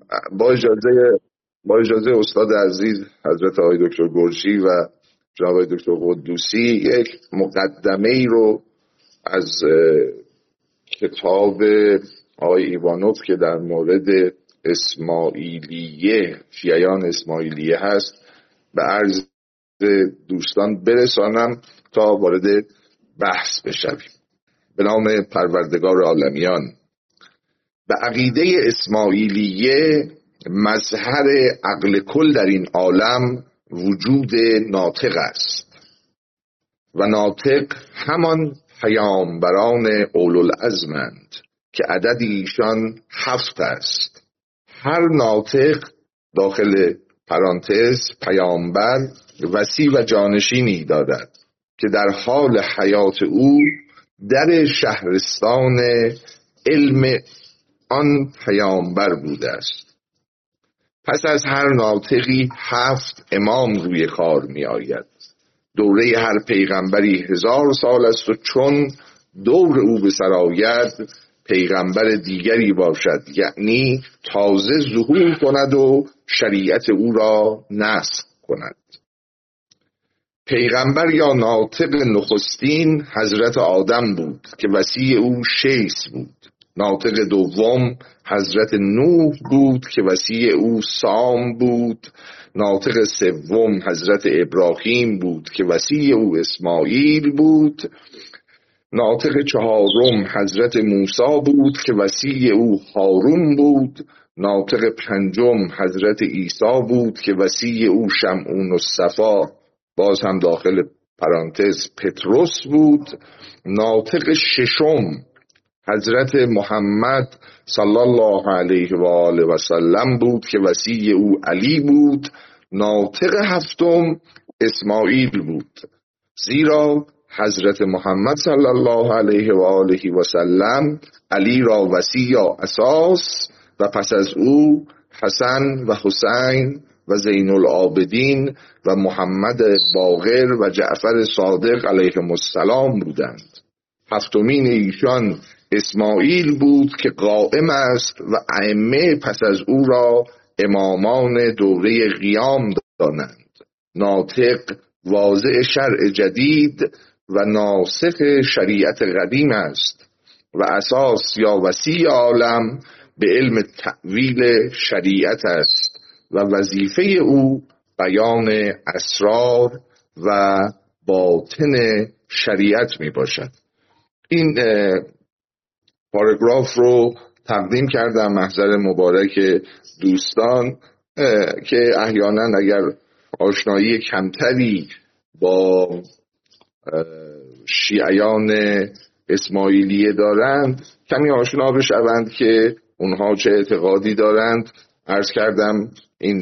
با اجازه استاد عزیز حضرت آقای دکتر گرشی و جناب آقای دکتر قدوسی یک مقدمه ای رو از کتاب آقای ایوانوف که در مورد اسماعیلیه، شیعیان اسماعیلیه هست به عرض دوستان برسانم تا وارد بحث بشویم. به نام پروردگار عالمیان. به عقیده اسماعیلیه مظهر عقل کل در این عالم وجود ناطق است و ناطق همان پیامبران اولوالعزمند که عدد ایشان 7 است. هر ناطق داخل پرانتز پیامبر وصی و جانشینی دارد که در حال حیات او در شهرستان علم آن پیامبر بوده است. پس از هر ناطقی 7 امام روی کار می آید. دوره هر پیغمبری 1000 سال است و چون دور او به سر آید پیغمبر دیگری باشد، یعنی تازه ظهور کند و شریعت او را نسخ کند. پیغمبر یا ناطق نخستین حضرت آدم بود که وصی او شیث بود. ناطق دوم حضرت نوح بود که وصی او سام بود. ناطق سوم حضرت ابراهیم بود که وصی او اسماعیل بود. ناطق چهارم حضرت موسی بود که وصی او هارون بود. ناطق پنجم حضرت عیسی بود که وصی او شمعون الصفا، باز هم داخل پرانتز پتروس بود. ناطق ششم حضرت محمد صلی الله علیه و آله و سلم بود که وصی او علی بود. ناطق هفتم اسماعیل بود، زیرا حضرت محمد صلی الله علیه و آله و سلم علی را وصی یا اساس و پس از او حسن و حسین و زین العابدین و محمد باقر و جعفر صادق علیهم السلام بودند. هفتمین ایشان اسماعیل بود که قائم است و ائمه پس از او را امامان دوره قیام دانند. ناطق واضع شرع جدید و ناسخ شریعت قدیم است و اساس یا وصی عالم به علم تأویل شریعت است و وظیفه او بیان اسرار و باطن شریعت می باشد. این پاراگراف رو تقدیم کردم محضر مبارک دوستان که احیانا اگر آشنایی کمتری با شیعیان اسماعیلیه دارند کمی آشنا بشوند که اونها چه اعتقادی دارند. عرض کردم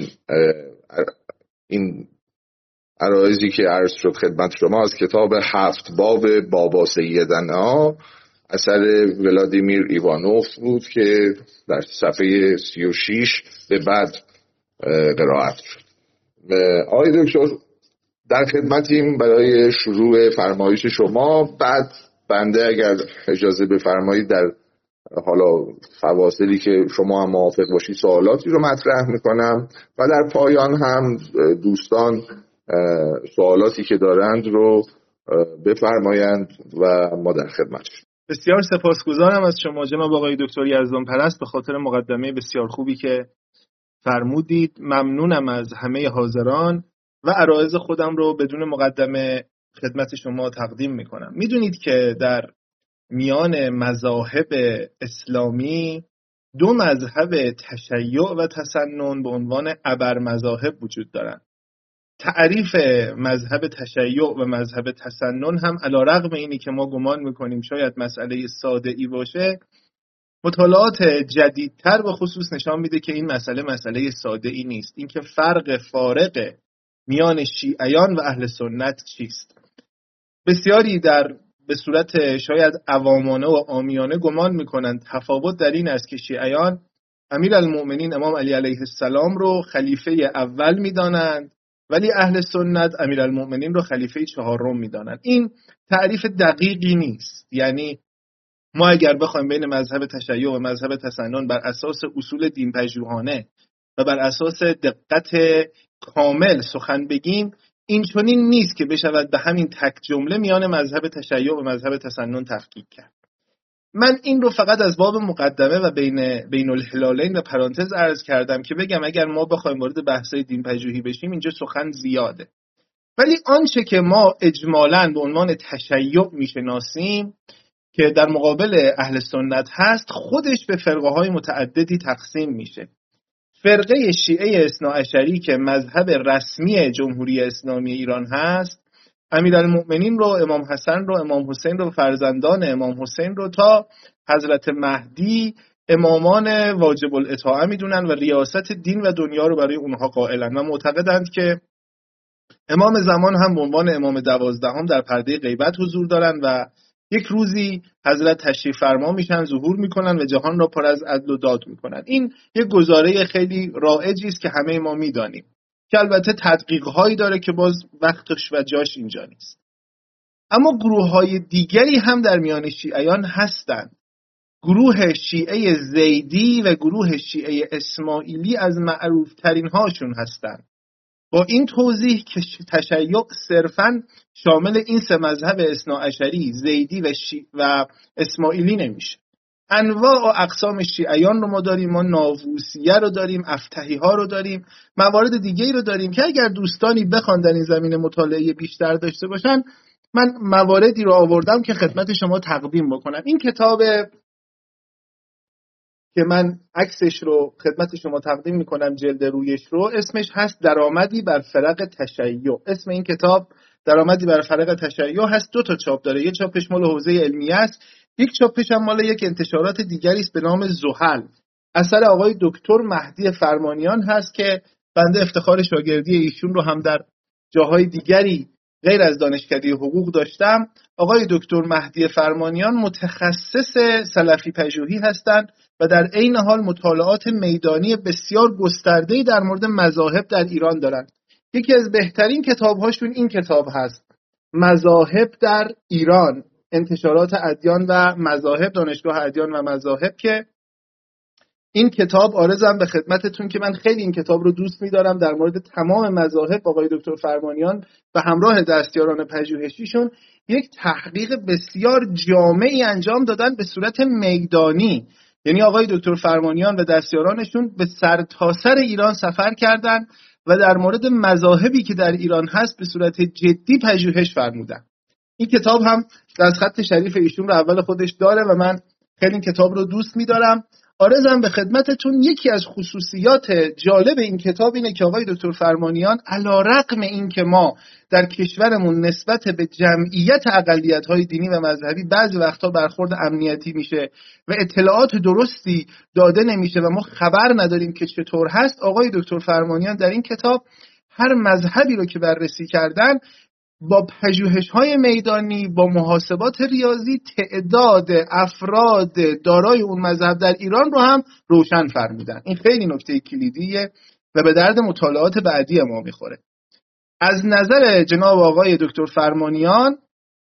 این عرایزی که عرض شد خدمت شما از کتاب 7 باب بابا سیدنا اثر ولادیمیر ایوانوف بود که در صفحه 36 به بعد قرائت شد. آقای دکتر در خدمتیم برای شروع فرمایش شما. بعد بنده اگر اجازه بفرمایید در حالا فواصلی که شما هم موافق باشید سوالاتی رو مطرح میکنم و در پایان هم دوستان سوالاتی که دارند رو بفرمایند و ما در خدمتشیم. بسیار سپاسگزارم از شما جناب آقای دکتر یزدان پرست به خاطر مقدمه بسیار خوبی که فرمودید. ممنونم از همه حاضران و عرایض خودم رو بدون مقدمه خدمت شما تقدیم میکنم. میدونید که در میان مذاهب اسلامی 2 مذهب تشیع و تسنن به عنوان ابر مذاهب وجود دارند. تعریف مذهب تشیع و مذهب تسنن هم علی رغم اینی که ما گمان میکنیم شاید مسئله ساده ای باشه، مطالعات جدیدتر به خصوص نشان میده که این مسئله ساده ای نیست. اینکه فرق فارق میان شیعیان و اهل سنت چیست؟ بسیاری به صورت شاید عوامانه و عامیانه گمان میکنند تفاوت در این است که شیعیان امیرالمؤمنین امام علی علیه السلام رو خلیفه اول میدانند ولی اهل سنت امیرالمؤمنین رو خلیفه 4 میدانند. این تعریف دقیقی نیست. یعنی ما اگر بخوایم بین مذهب تشیع و مذهب تسنن بر اساس اصول دین پژوهانه و بر اساس دقت کامل سخن بگیم، این چنین نیست که بشود به همین تک جمله میان مذهب تشیع و مذهب تسنن تفکیک کرد. من این رو فقط از باب مقدمه و بین الهلالین و پرانتز عرض کردم که بگم اگر ما بخوایم وارد بحث‌های دین پژوهی بشیم اینجا سخن زیاده، ولی آنچه که ما اجمالاً به عنوان تشیع میشناسیم که در مقابل اهل سنت هست، خودش به فرقه‌های متعددی تقسیم میشه. فرقه شیعه اثناعشری که مذهب رسمی جمهوری اسلامی ایران هست، امیرالمؤمنین رو، امام حسن رو، امام حسین رو، فرزندان امام حسین رو تا حضرت مهدی امامان واجب الاطاعه میدونن و ریاست دین و دنیا رو برای اونها قائلن و معتقدند که امام زمان هم به عنوان امام 12 در پرده غیبت حضور دارن و یک روزی حضرت تشریف فرما میشن، ظهور میکنن و جهان را پر از عدل و داد میکنن. این یک گزاره خیلی رایجی است که همه ما میدانیم که البته تدقیق‌هایی داره که باز وقتش و جاش اینجا نیست. اما گروه‌های دیگری هم در میان شیعیان هستند. گروه شیعه زیدی و گروه شیعه اسماعیلی از معروف‌ترین هاشون هستند. با این توضیح که تشیع صرفاً شامل این سه مذهب اثناعشری، زیدی و اسماعیلی نمیشه. انواع و اقسام شیعیان رو ما داریم، ما ناووسیه رو داریم، افتحی ها رو داریم، موارد دیگه‌ای رو داریم که اگر دوستانی بخوان در این زمینه مطالعه بیشتر داشته باشن، من مواردی رو آوردم که خدمت شما تقدیم بکنم. این کتاب که من عکسش رو خدمت شما تقدیم میکنم، جلد رویش رو، اسمش هست درآمدی بر فرق تشیع. اسم این کتاب درآمدی بر فرق تشیع هست. 2 تا چاپ داره، یک چاپش مال حوزه علمیه است، یک چاپش هم مال یک انتشارات دیگری است به نام زحل. اثر آقای دکتر مهدی فرمانیان هست که بنده افتخار شاگردی ایشون رو هم در جاهای دیگری غیر از دانشکده حقوق داشتم. آقای دکتر مهدی فرمانیان متخصص سلفی پژوهی هستند و در عین حال مطالعات میدانی بسیار گسترده‌ای در مورد مذاهب در ایران دارند. یکی از بهترین کتاب‌هاشون این کتاب هست، مذاهب در ایران، انتشارات ادیان و مذاهب، دانشگاه ادیان و مذاهب، که این کتاب عارضم به خدمتتون که من خیلی این کتاب رو دوست می‌دارم. در مورد تمام مذاهب آقای دکتر فرمانیان و همراه دستیاران پژوهشیشون یک تحقیق بسیار جامعی انجام دادن به صورت میدانی. یعنی آقای دکتر فرمانیان و دستیارانشون به سرتاسر ایران سفر کردن و در مورد مذاهبی که در ایران هست به صورت جدی پژوهش فرمودن. این کتاب هم دستخط شریف ایشون رو اول خودش داره و من خیلی این کتاب رو دوست می‌دارم. عارضم به خدمتتون یکی از خصوصیات جالب این کتاب اینه که آقای دکتر فرمانیان علی‌رغم این که ما در کشورمون نسبت به جمعیت اقلیت‌های دینی و مذهبی بعضی وقتا برخورد امنیتی میشه و اطلاعات درستی داده نمیشه و ما خبر نداریم که چطور هست، آقای دکتر فرمانیان در این کتاب هر مذهبی رو که بررسی کردن با پژوهش‌های میدانی، با محاسبات ریاضی، تعداد افراد دارای اون مذهب در ایران رو هم روشن فرمودن. این خیلی نکته کلیدیه و به درد مطالعات بعدی ما میخوره. از نظر جناب آقای دکتر فرمانیان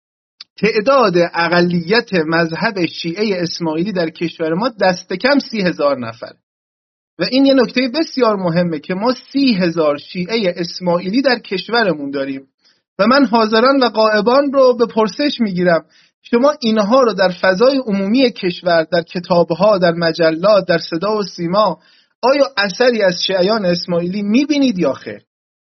تعداد اقلیت مذهب شیعه اسماعیلی در کشور ما دست کم 30,000 نفر و این یه نکته بسیار مهمه که ما 30,000 شیعه اسماعیلی در کشورمون داریم و من حاضران و غائبان رو به پرسش میگیرم شما اینها رو در فضای عمومی کشور، در کتابها، در مجلات، در صدا و سیما، آیا اثری از شیعیان اسماعیلی میبینید یا خیر؟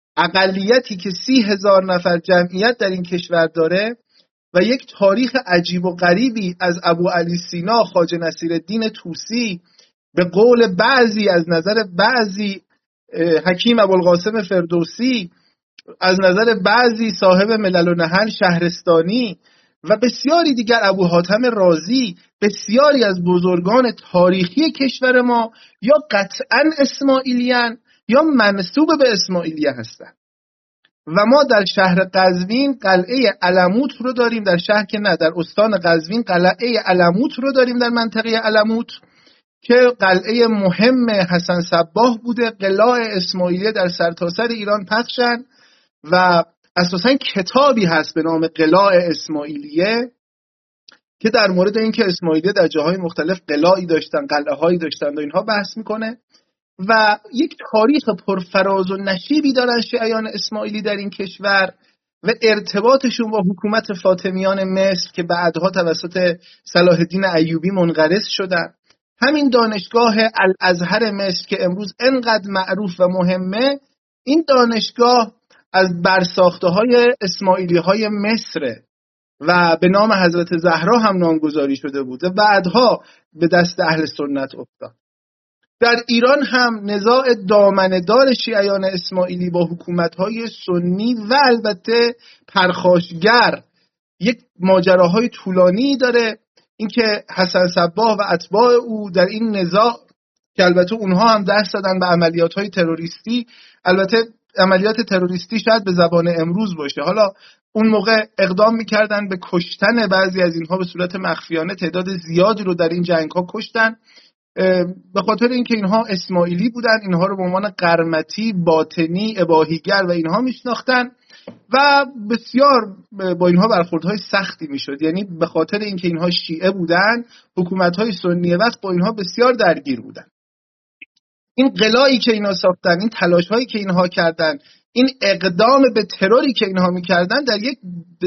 اقلیتی که 30,000 نفر جمعیت در این کشور داره و یک تاریخ عجیب و غریبی از ابو علی سینا، خواجه نصیرالدین طوسی، به قول بعضی، از نظر بعضی حکیم ابوالقاسم فردوسی، از نظر بعضی صاحب ملل و نحل شهرستانی و بسیاری دیگر، ابو حاتم رازی، بسیاری از بزرگان تاریخی کشور ما یا قطعاً اسماعیلیان یا منسوب به اسماعیلیه هستند. و ما در شهر قزوین قلعه علموت رو داریم، در شهر که نه، در استان قزوین قلعه علموت رو داریم در منطقه علموت که قلعه مهم حسن صباح بوده. قلاع اسماعیلیه در سرتاسر ایران پخشن و اساساً کتابی هست به نام قلاع اسماعیلیه که در مورد اینکه اسماعیلیه در جاهای مختلف قلاعی داشتن، قلعه‌هایی داشتن و اینها بحث میکنه و یک تاریخ پرفراز و نشیبی دارن شیعیان اسماعیلی در این کشور و ارتباطشون با حکومت فاطمیان مصر که بعدها توسط صلاح الدین ایوبی منقرض شدن. همین دانشگاه الازهر مصر که امروز انقدر معروف و مهمه، این دانشگاه از برساخته‌های اسماعیلی‌های مصر و به نام حضرت زهرا هم نامگذاری شده بود و بعدها به دست اهل سنت افتاد. در ایران هم نزاع دامنه‌دار شیعیان اسماعیلی با حکومت‌های سنی و البته پرخاشگر یک ماجراهای طولانی داره. اینکه حسن صباح و اتباع او در این نزاع که البته اونها هم دست دادن به عملیات‌های تروریستی، البته عملیات تروریستی شاید به زبان امروز باشه، حالا اون موقع اقدام می‌کردن به کشتن بعضی از اینها به صورت مخفیانه، تعداد زیادی رو در این جنگ‌ها کشتن به خاطر اینکه اینها اسماعیلی بودن، اینها رو به عنوان قرمطی، باطنی، اباحیگر و اینها میشناختن و بسیار با اینها برخوردهای سختی میشد. یعنی به خاطر اینکه اینها شیعه بودن، حکومت‌های سنی وقت با اینها بسیار درگیر بودن. این قلاعی که اینا ساختن، این تلاش‌هایی که اینها کردن، این اقدام به تروری که اینها میکردن در یک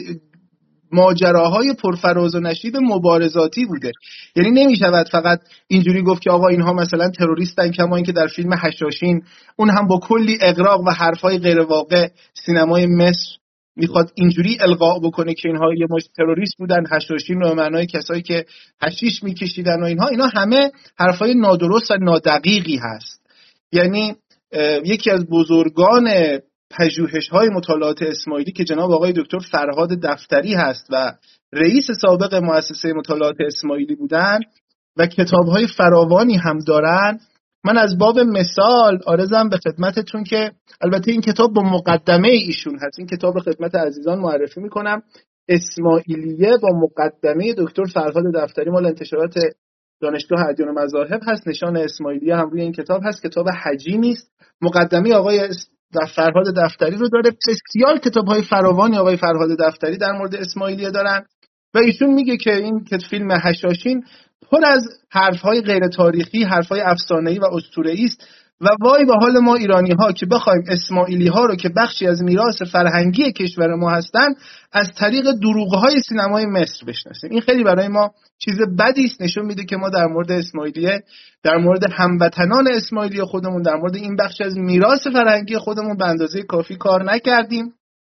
ماجراهای پرفراز و نشیب مبارزاتی بوده. یعنی نمیشود فقط اینجوری گفت که آقا اینها مثلا تروریستن، کما اینکه در فیلم حشاشین اون هم با کلی اغراق و حرفای غیر واقع سینمای مصر میخواد اینجوری القا بکنه که اینها یه مش تروریست بودن، حشاشین رو معنای کسایی که حشیش میکشیدن و اینا همه حرفای نادرست و نادقیقی هست. یعنی یکی از بزرگان پژوهش‌های مطالعات اسماعیلی که جناب آقای دکتر فرهاد دفتری هست و رئیس سابق مؤسسه مطالعات اسماعیلی بودن و کتاب‌های فراوانی هم دارن، من از باب مثال عرضم به خدمتتون که البته این کتاب با مقدمه ایشون هست، این کتاب رو خدمت عزیزان معرفی میکنم، اسماعیلیه با مقدمه دکتر فرهاد دفتری، مال انتشارات دانشگاه ادیان و مذاهب هست. نشان اسماعیلیه هم روی این کتاب هست، کتاب حجیمی است. مقدمه آقای فرهاد دفتری رو داره. بسیار کتاب‌های فراوانی آقای فرهاد دفتری در مورد اسماعیلیه دارن و ایشون میگه که این فیلم حشاشین پر از حرف‌های غیر تاریخی، حرف‌های افسانه‌ای و اسطوره‌ای است و وای به حال ما ایرانی‌ها که بخوایم اسماعیلی‌ها رو که بخشی از میراث فرهنگی کشور ما هستن از طریق دروغ‌های سینمای مصر بشناسیم. این خیلی برای ما چیز بدی است، نشون میده که ما در مورد اسماعیلیه، در مورد هموطنان اسماعیلی خودمون، در مورد این بخش از میراث فرهنگی خودمون به اندازه کافی کار نکردیم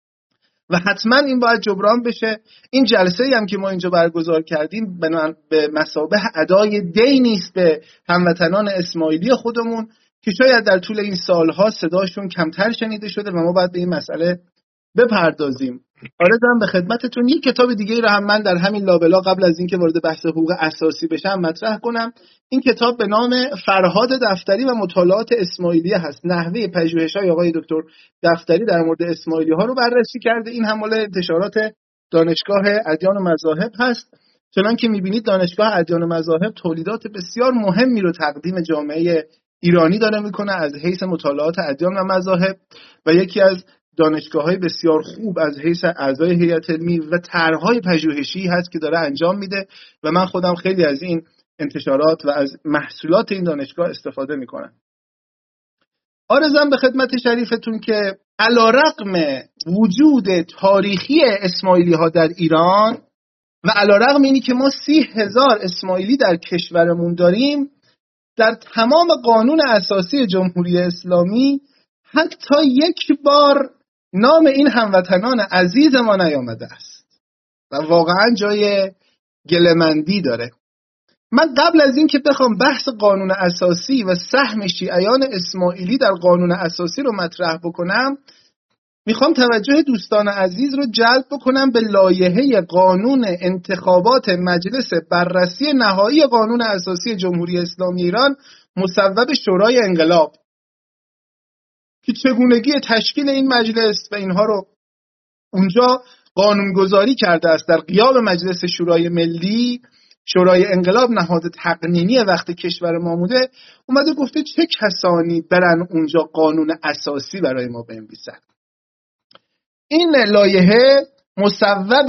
و حتما این باید جبران بشه. این جلسه‌ای هم که ما اینجا برگزار کردیم به مثابه ادای دینی است به هموطنان اسماعیلی خودمون که شاید در طول این سالها صداشون کمتر شنیده شده و ما باید به این مسئله بپردازیم. عرضم به خدمتتون یک کتاب دیگه رو هم من در همین لابلا قبل از اینکه وارد بحث حقوق اساسی بشم مطرح کنم. این کتاب به نام فرهاد دفتری و مطالعات اسماعیلیه هست. نحوه پژوهش‌های آقای دکتر دفتری در مورد اسماعیلی‌ها رو بررسی کرده. این هم مال انتشارات دانشگاه ادیان و مذاهب هست. چنان که می‌بینید دانشگاه ادیان و مذاهب تولیدات بسیار مهمی رو تقدیم جامعه ایرانی داره میکنه از حیث مطالعات ادیان و مذاهب و یکی از دانشگاه‌های بسیار خوب از حیث اعضای هیئت علمی و طرح‌های پژوهشی هست که داره انجام میده و من خودم خیلی از این انتشارات و از محصولات این دانشگاه استفاده میکنم. عرضم به خدمت شریفتون که علی‌رغم وجود تاریخی اسماعیلی‌ها در ایران و علی‌رغم اینی که ما 30,000 اسماعیلی در کشورمون داریم، در تمام قانون اساسی جمهوری اسلامی حتی یک بار نام این هموطنان عزیز ما نیامده است و واقعا جای گله‌مندی داره. من قبل از این که بخوام بحث قانون اساسی و سهم شیعیان اسماعیلی در قانون اساسی رو مطرح بکنم، میخوام توجه دوستان عزیز رو جلب بکنم به لایحه قانون انتخابات مجلس بررسی نهایی قانون اساسی جمهوری اسلامی ایران مصوب شورای انقلاب که چگونگی تشکیل این مجلس و اینها رو اونجا قانونگذاری کرده است. در غیاب مجلس شورای ملی، شورای انقلاب نهاد تقنینی وقت کشور ما بوده، اومده گفته چه کسانی برن اونجا قانون اساسی برای ما بنویسن. این لایحه مصوب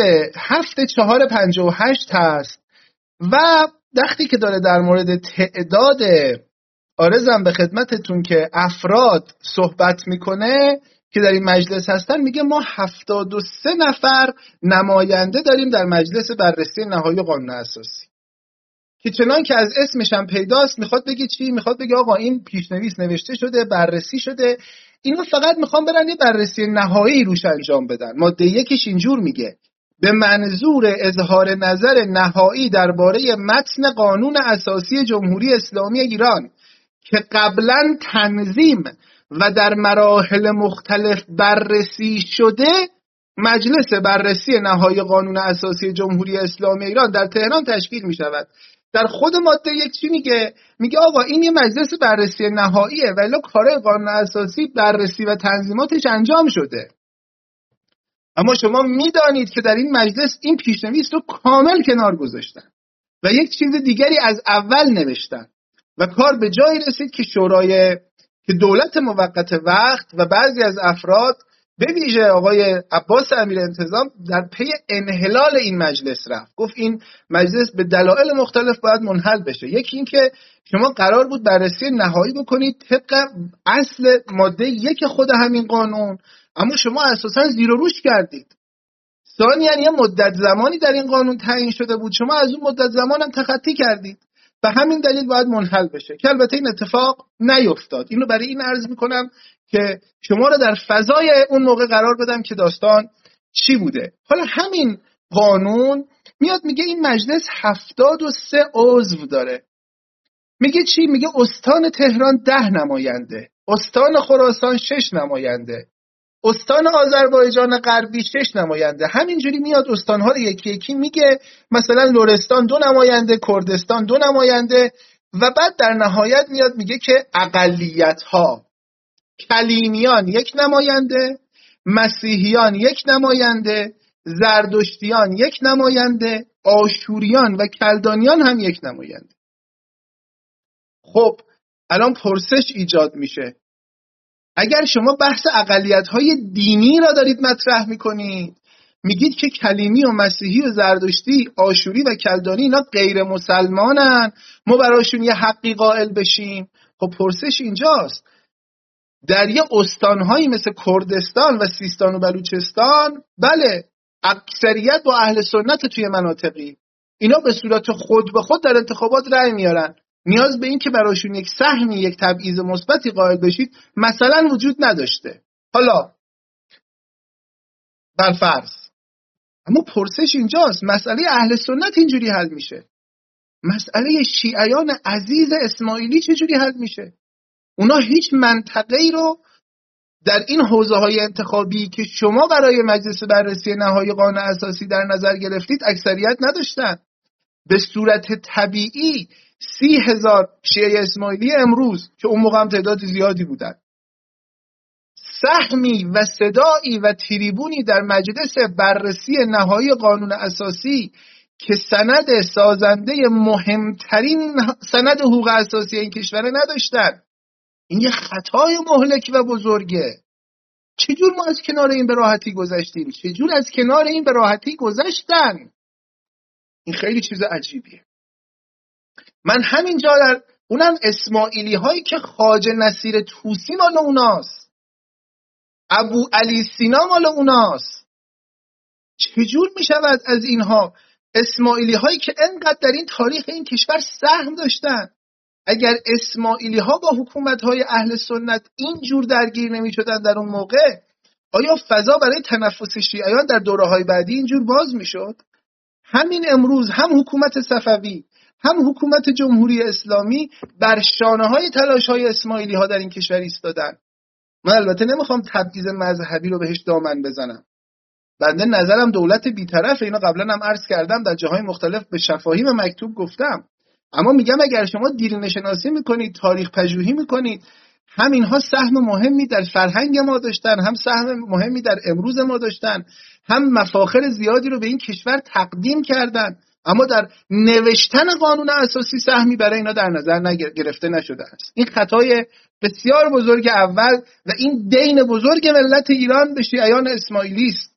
7458 هست و وقتی که داره در مورد تعداد عارضم به خدمتتون که افراد صحبت میکنه که در این مجلس هستن، میگه ما 73 نفر نماینده داریم در مجلس بررسی نهایی قانون اساسی، که چنان که از اسمش هم پیداست میخواد بگه چی؟ میخواد بگه آقا این پیشنویس نوشته شده، بررسی شده، اینا فقط میخوان برن یه بررسی نهایی روش انجام بدن. ماده 1 اینجور میگه به منظور اظهار نظر نهایی درباره متن قانون اساسی جمهوری اسلامی ایران که قبلا تنظیم و در مراحل مختلف بررسی شده، مجلس بررسی نهایی قانون اساسی جمهوری اسلامی ایران در تهران تشکیل می شود. در خود ماده 1 چی میگه؟ میگه آقا این یه مجلس بررسی نهاییه ولی کارهای قانون اساسی بررسی و تنظیماتش انجام شده. اما شما میدانید که در این مجلس این پیشنویس رو کامل کنار گذاشتن و یک چیز دیگری از اول نوشتن و کار به جایی رسید که شورای که دولت موقت وقت و بعضی از افراد به ویژه آقای عباس امیر انتظام در پی انحلال این مجلس رفت. گفت این مجلس به دلایل مختلف باید منحل بشه. یکی این که شما قرار بود بررسی نهایی بکنید طبق اصل ماده 1 خود همین قانون، اما شما اساساً زیر و روش کردید. ثانیاً یه مدت زمانی در این قانون تعیین شده بود، شما از اون مدت زمان هم تخطی کردید. به همین دلیل باید منحل بشه که البته این اتفاق نیفتاد. اینو برای این عرض میکنم که شما رو در فضای اون موقع قرار بدم که داستان چی بوده. حالا همین قانون میاد میگه این مجلس 73 عضو داره. میگه چی؟ میگه استان تهران 10 نماینده، استان خراسان 6 نماینده، استان آذربایجان غربی 6 نماینده. همینجوری میاد استانها رو یکی یکی میگه، مثلا لرستان 2 نماینده، کردستان 2 نماینده و بعد در نهایت میاد میگه که اقلیت‌ها، کلیمیان 1 نماینده، مسیحیان 1 نماینده، زردشتیان 1 نماینده، آشوریان و کلدانیان هم 1 نماینده. خب الان پرسش ایجاد میشه، اگر شما بحث اقلیت‌های دینی را دارید مطرح میکنید، میگید که کلیمی و مسیحی و زردشتی، آشوری و کلدانی اینا غیر مسلمانن، ما براشون یه حقی قائل بشیم. خب پرسش اینجاست، در یه استانهایی مثل کردستان و سیستان و بلوچستان بله اکثریت با اهل سنت توی مناطقی، اینا به صورت خود به خود در انتخابات رأی میارن، نیاز به این که براشون یک سهمی، یک تبعیض مثبتی قائل بشید مثلا وجود نداشته. حالا برفرض، اما پرسش اینجاست، مسئله اهل سنت اینجوری حل میشه؟ مسئله شیعیان عزیز اسماعیلی چجوری حل میشه؟ اونا هیچ منطقه‌ای رو در این حوزه‌های انتخابی که شما برای مجلس بررسی نهایی قانون اساسی در نظر گرفتید اکثریت نداشتن. به صورت طبیعی 30,000 شیعه اسماعیلی امروز که اون موقع هم تعداد زیادی بودن، سهمی و صدایی و تریبونی در مجلس بررسی نهایی قانون اساسی که سند سازنده مهمترین سند حقوق اساسی این کشور نداشتن. این یه خطای مهلک و بزرگه. چجور ما از کنار این به راحتی گذشتیم؟ چجور از کنار این به راحتی گذشتن؟ این خیلی چیز عجیبیه. من همینجا در اونم اسماعیلی هایی که خواجه نصیر طوسی مال اوناست، ابو علی سینا مال اوناست، چجور می شود از اینها اسماعیلی هایی که انقدر در این تاریخ این کشور سهم داشتن، اگر اسماعیلی ها با حکومت های اهل سنت اینجور درگیر نمی شدن در اون موقع، آیا فضا برای تنفس شیعیان در دوره های بعدی اینجور باز می شد؟ همین امروز هم حکومت صفوی هم حکومت جمهوری اسلامی بر شانه های تلاش های اسماعیلی ها در این کشور ایستادن. من البته نمیخوام تبعیض مذهبی رو بهش دامن بزنم، بنده نظرم دولت بی‌طرف، اینو قبلا هم عرض کردم در جاهای مختلف به شفاهی و مکتوب گفتم، اما میگم اگر شما دیرینه شناسی میکنید، تاریخ پژوهی میکنید، هم اینها سهم مهمی در فرهنگ ما داشتن، هم سهم مهمی در امروز ما داشتن، هم مفاخر زیادی رو به این کشور تقدیم کردن، اما در نوشتن قانون اساسی سهمی برای اینا در نظر گرفته نشده است. این خطای بسیار بزرگ اول و این دین بزرگ ملت ایران به شیعیان اسماعیلی است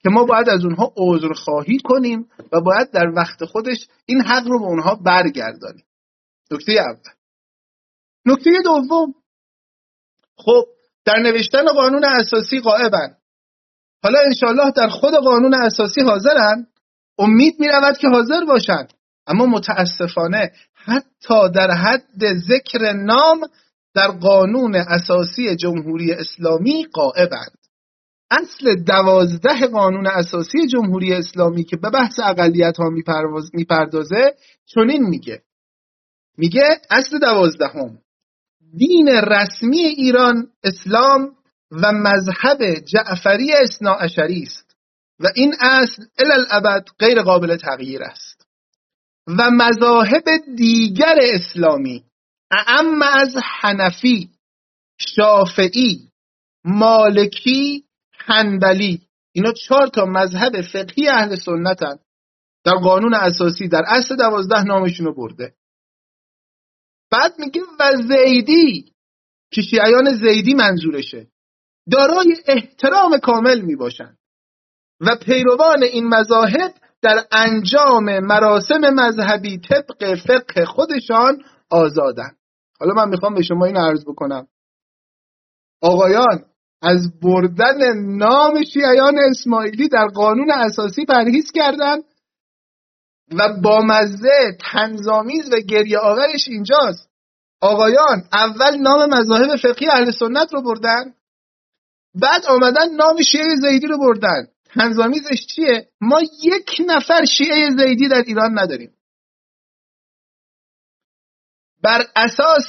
که ما باید از اونها عذرخواهی کنیم و باید در وقت خودش این حق رو به اونها برگردانیم. نکته اول. نکته دوم، خب در نوشتن قانون اساسی غائبن، حالا انشالله در خود قانون اساسی حاضرن، امید می‌رود که حاضر باشند، اما متاسفانه حتی در حد ذکر نام در قانون اساسی جمهوری اسلامی غائبند. اصل 12 قانون اساسی جمهوری اسلامی که به بحث اقلیت‌ها میپردازه چنین میگه اصل 12 دین رسمی ایران اسلام و مذهب جعفری اثناعشری است و این اصل الی الابد غیر قابل تغییر است و مذاهب دیگر اسلامی اعم از حنفی، شافعی، مالکی، حنبلی، اینا 4 تا مذهب فقهی اهل سنتن، در قانون اساسی در اصل 12 نامشونو برده. بعد میگه و زیدی که شیعیان زیدی منظورشه دارای احترام کامل میباشند و پیروان این مذاهب در انجام مراسم مذهبی طبق فقه خودشان آزادن. حالا من میخوام به شما این عرض بکنم، آقایان از بردن نام شیعیان اسماعیلی در قانون اساسی پرهیز کردن و با مزه طنزآمیز و گریه آورش اینجاست. آقایان اول نام مذاهب فقهی اهل سنت رو بردن، بعد آمدن نام شیعه زیدی رو بردن. طنزآمیزش چیه؟ ما 1 نفر شیعه زیدی در ایران نداریم. بر اساس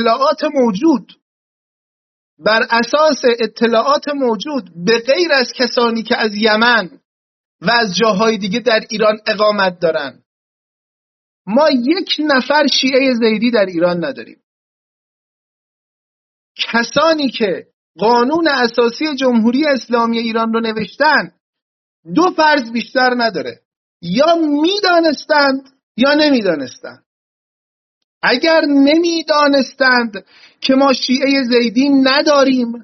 اطلاعات موجود به غیر از کسانی که از یمن و از جاهای دیگه در ایران اقامت دارن، ما 1 نفر شیعه زیدی در ایران نداریم. کسانی که قانون اساسی جمهوری اسلامی ایران رو نوشتن 2 فرض بیشتر نداره، یا میدانستند یا نمیدانستند. اگر نمیدانستند که ما شیعه زیدی نداریم،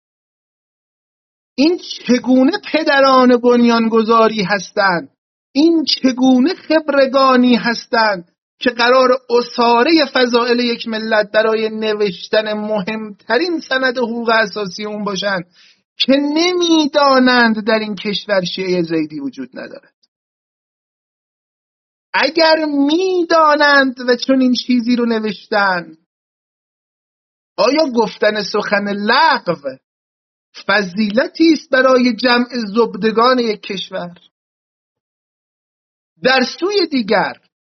این چگونه پدران بنیانگذاری هستند، این چگونه خبرگانی هستند که قرار اساره فضائل یک ملت برای نوشتن مهمترین سند حقوق اساسی اون باشن که نمیدانند در این کشور شیعه زیدی وجود ندارد. اگر میدانند و چون این چیزی رو نوشتن، آیا گفتن سخن لغو فضیلتی است برای جمع زبدگان یک کشور؟ در سوی دیگر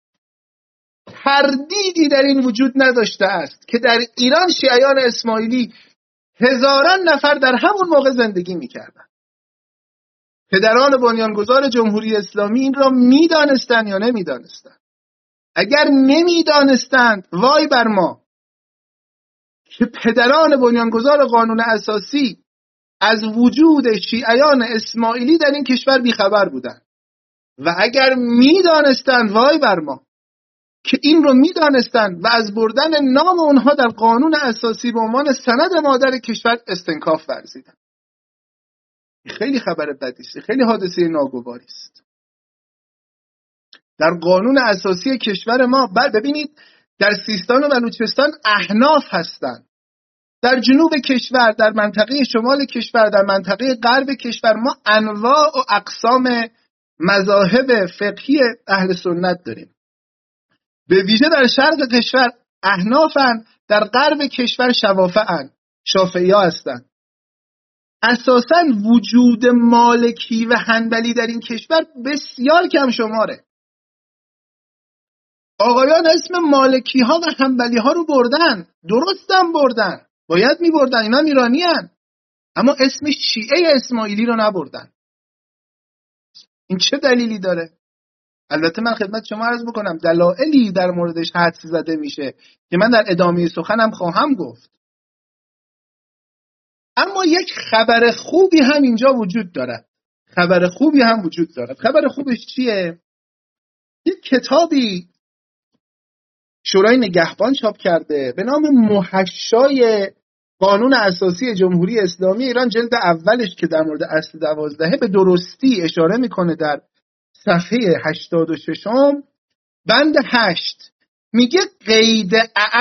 تردیدی در این وجود نداشته است که در ایران شیعیان اسماعیلی هزاران نفر در همون موقع زندگی میکردن. پدران بنیانگذار جمهوری اسلامی این را میدانستند یا نمیدانستند؟ اگر نمیدانستند وای بر ما که پدران بنیانگذار قانون اساسی از وجود شیعیان اسماعیلی در این کشور بیخبر بودند، و اگر میدانستند وای بر ما که این رو میدانستند و از بردن نام اونها در قانون اساسی به عنوان سند مادر کشور استنکاف ورزیدند. خیلی خبر بدی است، خیلی حادثه ناگواری است. در قانون اساسی کشور ما ببینید در سیستان و بلوچستان احناف هستند، در جنوب کشور، در منطقه شمال کشور، در منطقه غرب کشور ما انواع و اقسام مذاهب فقهی اهل سنت داریم. به ویژه در شرق کشور احنافن، در غرب کشور شوافعن، شافعی‌ها هستند. اساساً وجود مالکی و حنبلی در این کشور بسیار کم شماره. آقایان اسم مالکی ها و حنبلی ها رو بردن، درستم بردن، باید می بردن، اینا ایرانی هن. اما اسم شیعه اسماعیلی رو نبردن. این چه دلیلی داره؟ البته من خدمت شما عرض بکنم دلایلی در موردش حدس زده میشه که من در ادامه سخنم خواهم گفت. اما یک خبر خوبی هم اینجا وجود داره. خبر خوبش چیه؟ یک کتابی شورای نگهبان چاپ کرده به نام محشای قانون اساسی جمهوری اسلامی ایران جلد اولش که در مورد اصل 12 به درستی اشاره میکنه در صفحه 86 بند 8 میگه قید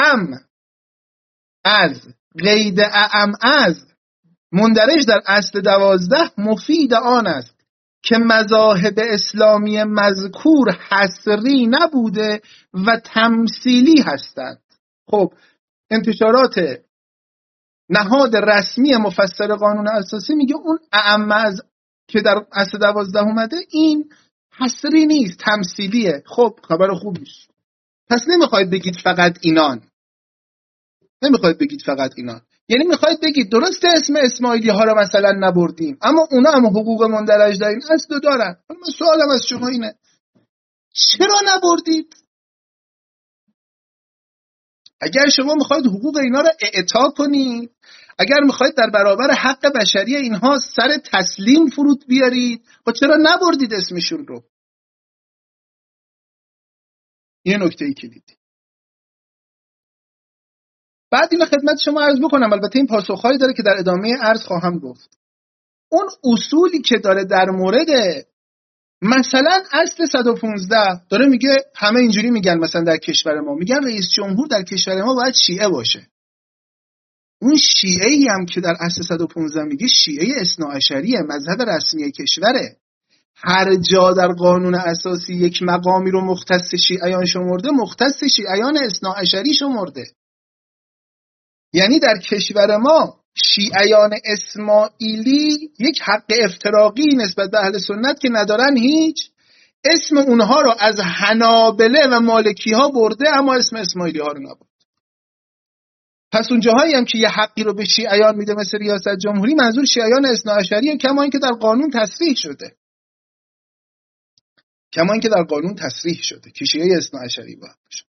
اعم از مندرج در اصل 12 مفید آن است که مذاهب اسلامی مذکور حصری نبوده و تمثیلی هستند. خب انتشارات نهاد رسمی مفسر قانون اساسی میگه اون اعم از که در اصل 12 اومده این حصری نیست، تمثیلیه. خب خبر خوبیش. پس نمیخواید بگید فقط اینان، یعنی میخواید بگید درسته اسم اسماعیلی ها رو مثلا نبردیم اما اونا هم حقوق مندرج در این اصل دارن. من سوالم از شما اینه چرا نبردید؟ اگر شما میخواید حقوق اینا رو اعطا کنید، اگر میخواید در برابر حق بشری اینها سر تسلیم فرود بیارید، خب چرا نبردید اسمشون رو؟ یه نکته کلیدی. بعد اینو خدمت شما عرض بکنم، البته این پاسخهایی داره که در ادامه عرض خواهم گفت. اون اصولی که داره در مورد مثلا اصل 115 داره میگه، همه اینجوری میگن مثلا در کشور ما میگن رئیس جمهور در کشور ما باید شیعه باشه. اون شیعه‌ای هم که در اصل 115 میگه شیعه اثناعشریه، مذهب رسمی کشوره. هر جا در قانون اساسی یک مقامی رو مختص شیعیان شمرده، مختص شیعیان اثناعشری شمرده. یعنی در کشور ما شیعیان اسماعیلی یک حق افتراقی نسبت به اهل سنت که ندارن هیچ، اسم اونها رو از حنابله و مالکی ها برده اما اسم اسماعیلی ها رو نبرد. پس اون جاهایی هم که یه حقی رو به شیعیان میده مثل ریاست جمهوری، منظور شیعیان اثناعشریه، کما اینکه در قانون تصریح شده که شیعه اثناعشری باید باشه.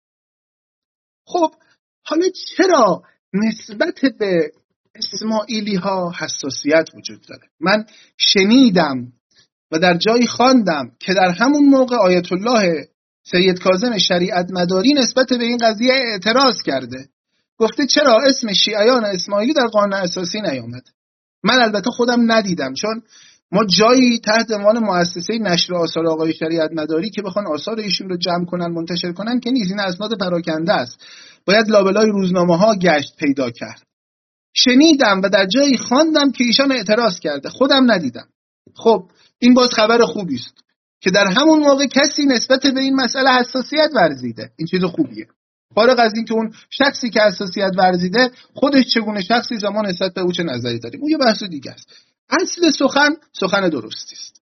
خب حالا چرا نسبت به اسماعیلی ها حساسیت وجود داره؟ من شنیدم و در جایی خواندم که در همون موقع آیت الله سید کاظم شریعت مداری نسبت به این قضیه اعتراض کرده، گفته چرا اسم شیعیان اسماعیلی در قانون اساسی نیامد. من البته خودم ندیدم، چون ما جایی تحت عنوان مؤسسه نشر آثار آقای شریعت مداری که بخوان آثار ایشون رو جمع کنن منتشر کنن که نیست، این اسناد پراکنده است، باید لابلای روزنامه ها گشت پیدا کرد. شنیدم و در جایی خواندم که ایشان اعتراض کرده، خودم ندیدم. خب این باز خبر خوبی است که در همون موقع کسی نسبت به این مسئله حساسیت ورزیده، این چیز خوبیه. فارغ از این که اون شخصی که حساسیت ورزیده خودش چگونه شخصی زمان نسبت به او چه نظری داریم، اون یه بحث دیگه است. اصل سخن درستی است.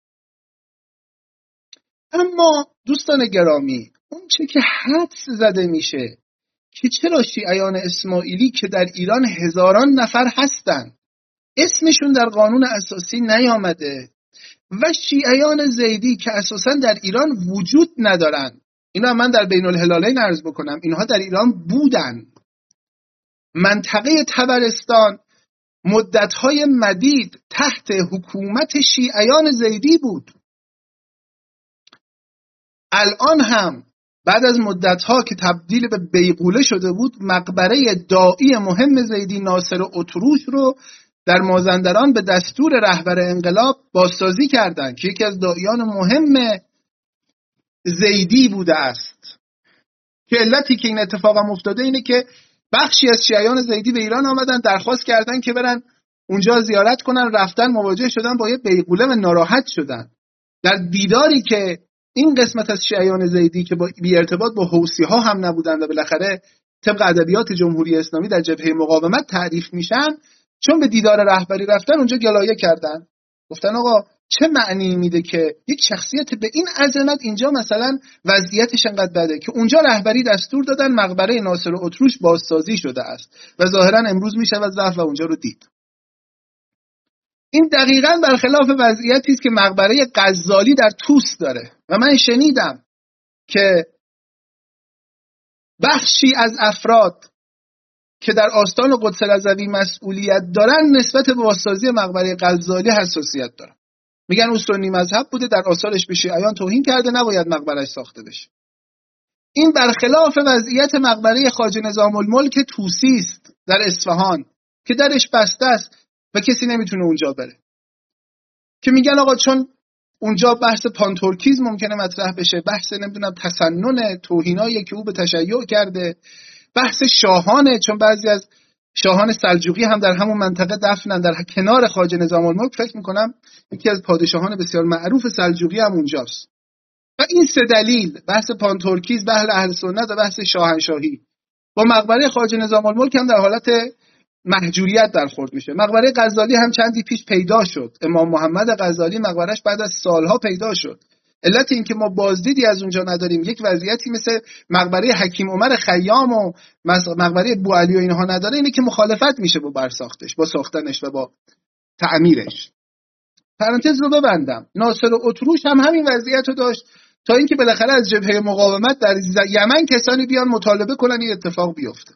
اما دوستان گرامی، اون چه که حدس زده میشه که چرا شیعیان اسماعیلی که در ایران هزاران نفر هستن اسمشون در قانون اساسی نیامده و شیعیان زیدی که اساسا در ایران وجود ندارن، اینا من در بین الهلالین عرض بکنم، اینها در ایران بودن. منطقه طبرستان مدت‌های مدید تحت حکومت شیعیان زیدی بود. الان هم بعد از مدت‌ها که تبدیل به بیغوله شده بود، مقبره داعی مهم زیدی ناصر اتروش رو در مازندران به دستور رهبر انقلاب بازسازی کردند که یکی از داعیان مهم زیدی بوده است. که علتی که این اتفاق هم افتاده اینه که بخشی از شیعیان زیدی به ایران آمدن، درخواست کردن که برن اونجا زیارت کنن، رفتن مواجه شدن با یه بیغوله و ناراحت شدن. در دیداری که این قسمت از شیعیان زیدی که با بی ارتباط با حوثی ها هم نبودن و بالاخره طبق ادبیات جمهوری اسلامی در جبهه مقاومت تعریف میشن، چون به دیدار رهبری رفتن اونجا گلایه کردن، گفتن آقا چه معنی میده که یک شخصیت به این عظمت اینجا مثلا وضعیتش انقدر بده که اونجا رهبری دستور دادن مقبره ناصر اتروش بازسازی شده است و ظاهرا امروز میشه و رفت و اونجا رو دید. این دقیقاً برخلاف وضعیتی است که مقبره غزالی در طوس داره و من شنیدم که بخشی از افراد که در آستان قدس العزوی مسئولیت دارن نسبت به بازسازی مقبره غزالی حساسیت دارن. میگن او سنی مذهب بوده، در آثارش به شیعیان توهین کرده، نباید مقبرش ساخته بشه. این برخلاف وضعیت مقبره خواجه نظام الملک طوسی است در اصفهان که درش بسته است و کسی نمیتونه اونجا بره، که میگن آقا چون اونجا بحث پانتورکیزم ممکنه مطرح بشه، بحث نمیدونم تسنن توهینایی که او به تشیع کرده، بحث شاهانه چون بعضی از شاهان سلجوقی هم در همون منطقه دفنن، در کنار خواجه نظام الملک فکر میکنم یکی از پادشاهان بسیار معروف سلجوقی هم اونجاست. و این سه دلیل، بحث پانتورکیز، بحث اهل سنت و بحث شاهنشاهی، با مقبره خواجه نظام الملک هم در حالت محجوریت برخورد میشه. مقبره غزالی هم چندی پیش پیدا شد، امام محمد غزالی مقبرش بعد از سالها پیدا شد. علت این که ما بازدیدی از اونجا نداریم، یک وضعیتی مثل مقبره حکیم عمر خیام و مقبره بوعلی و اینها نداره، اینه که مخالفت میشه با برساختش، با ساختنش و با تعمیرش. پرانتز رو ببندم، ناصر اتروش هم همین وضعیت رو داشت تا اینکه بالاخره از جبهه مقاومت در یمن کسانی بیان مطالبه کنن این اتفاق بیفته.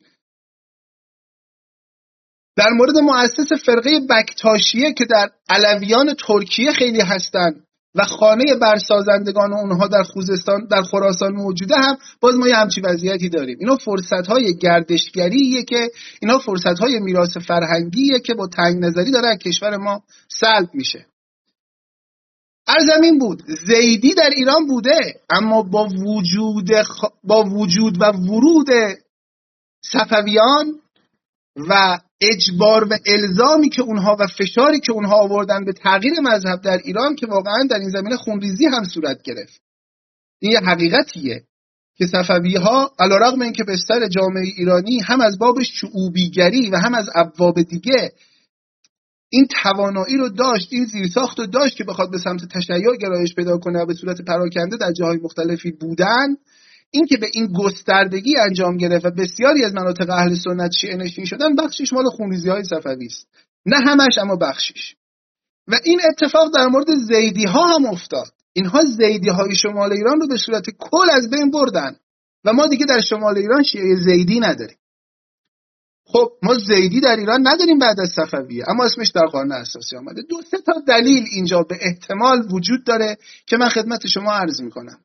در مورد مؤسس فرقه بکتاشیه که در علویان ترکیه خیلی هستن و خانه برسازندگان اونها در خوزستان در خراسان موجوده هم باز ما یه همچین وضعیتی داریم. اینا فرصت‌های گردشگریه که اینا فرصت‌های میراث فرهنگیه که با تنگ نظری داره از کشور ما سلب میشه. ارزمین بود زیدی در ایران بوده، اما با وجود و ورود صفویان و اجبار و الزامی که اونها و فشاری که اونها آوردن به تغییر مذهب در ایران که واقعا در این زمینه خونریزی هم صورت گرفت. این یه حقیقتیه که صفوی‌ها علیرغم اینکه بستر جامعه ایرانی هم از باب شعوبیگری و هم از ابواب دیگه این توانایی رو داشت، این زیرساخت رو داشت که بخواد به سمت تشیع گرایش پیدا کنه و به صورت پراکنده در جاهای مختلفی بودن، این که به این گستردگی انجام گرفت و بسیاری از مناطق اهل سنت شیعه نشین شدن، بخشش مال خونریزی‌های صفوی است، نه همش اما بخشش. و این اتفاق در مورد زیدی ها هم افتاد. اینها زیدی های شمال ایران رو به صورت کل از بین بردن و ما دیگه در شمال ایران شیعه زیدی نداریم. خب ما زیدی در ایران نداریم بعد از صفویه، اما اسمش در قانون اساسی آمده. دو سه تا دلیل اینجا به احتمال وجود داره که من خدمت شما عرض میکنم.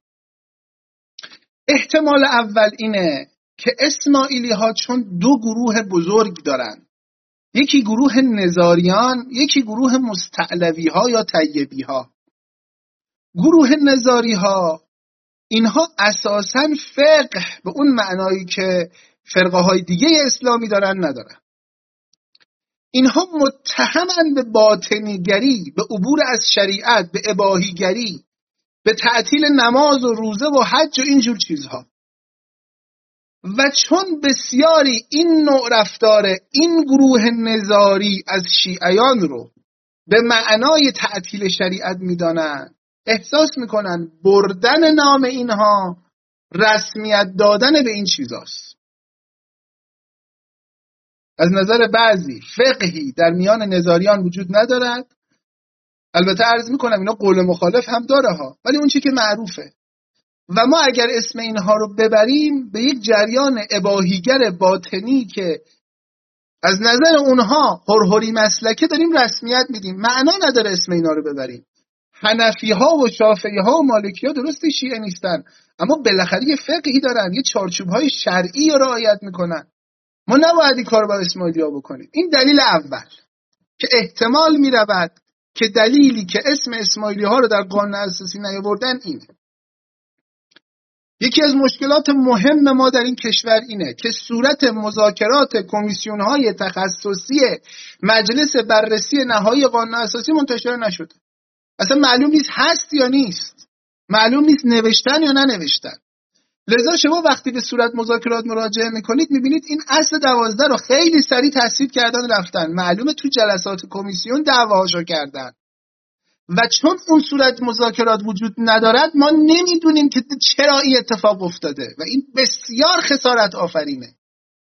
احتمال اول اینه که اسماعیلی ها چون دو گروه بزرگ دارن، یکی گروه نزاریان، یکی گروه مستعلوی ها یا طیبی ها. گروه نزاری ها اینها اساساً فقه به اون معنایی که فرقه های دیگه اسلامی دارن ندارن. اینها متهمن به باطنیگری، به عبور از شریعت، به اباحیگری، به تعطیل نماز و روزه و حج و اینجور چیزها. و چون بسیاری این نوع رفتار این گروه نزاری از شیعیان رو به معنای تعطیل شریعت میدانن، احساس میکنن بردن نام اینها رسمیت دادن به این چیزاست. از نظر بعضی فقهی در میان نزاریان وجود ندارد. البته عرض میکنم اینا قول مخالف هم داره ها، ولی اون چی که معروفه. و ما اگر اسم اینها رو ببریم به یک جریان اباحیگر باطنی که از نظر اونها هرهری مسلکه داریم رسمیت میدیم، معنا نداره اسم اینا رو ببریم. حنفی ها و شافعی ها و مالکی ها درست شیعه نیستن، اما بالاخره یه فقهی دارن، یه چارچوب های شرعی رو رعایت میکنن. ما نباید این کار با اسماعیلی ها بکنیم. این دلیل اول که احتمال میرود که دلیلی که اسم اسماعیلی ها رو در قانون اساسی نیاوردن اینه. یکی از مشکلات مهم ما در این کشور اینه که صورت مذاکرات کمیسیون های تخصصی مجلس بررسی نهایی قانون اساسی منتشر نشده. اصلا معلوم نیست هست یا نیست، معلوم نیست نوشتن یا ننوشتن. لذا شما وقتی به صورت مذاکرات مراجعه میکنید میبینید این اصل 12 رو خیلی سریع تصویب کردن رفتن. معلومه تو جلسات کمیسیون دعواهاشو کردن و چون اون صورت مذاکرات وجود ندارد ما نمیدونیم که چرا این اتفاق افتاده و این بسیار خسارت آفرینه.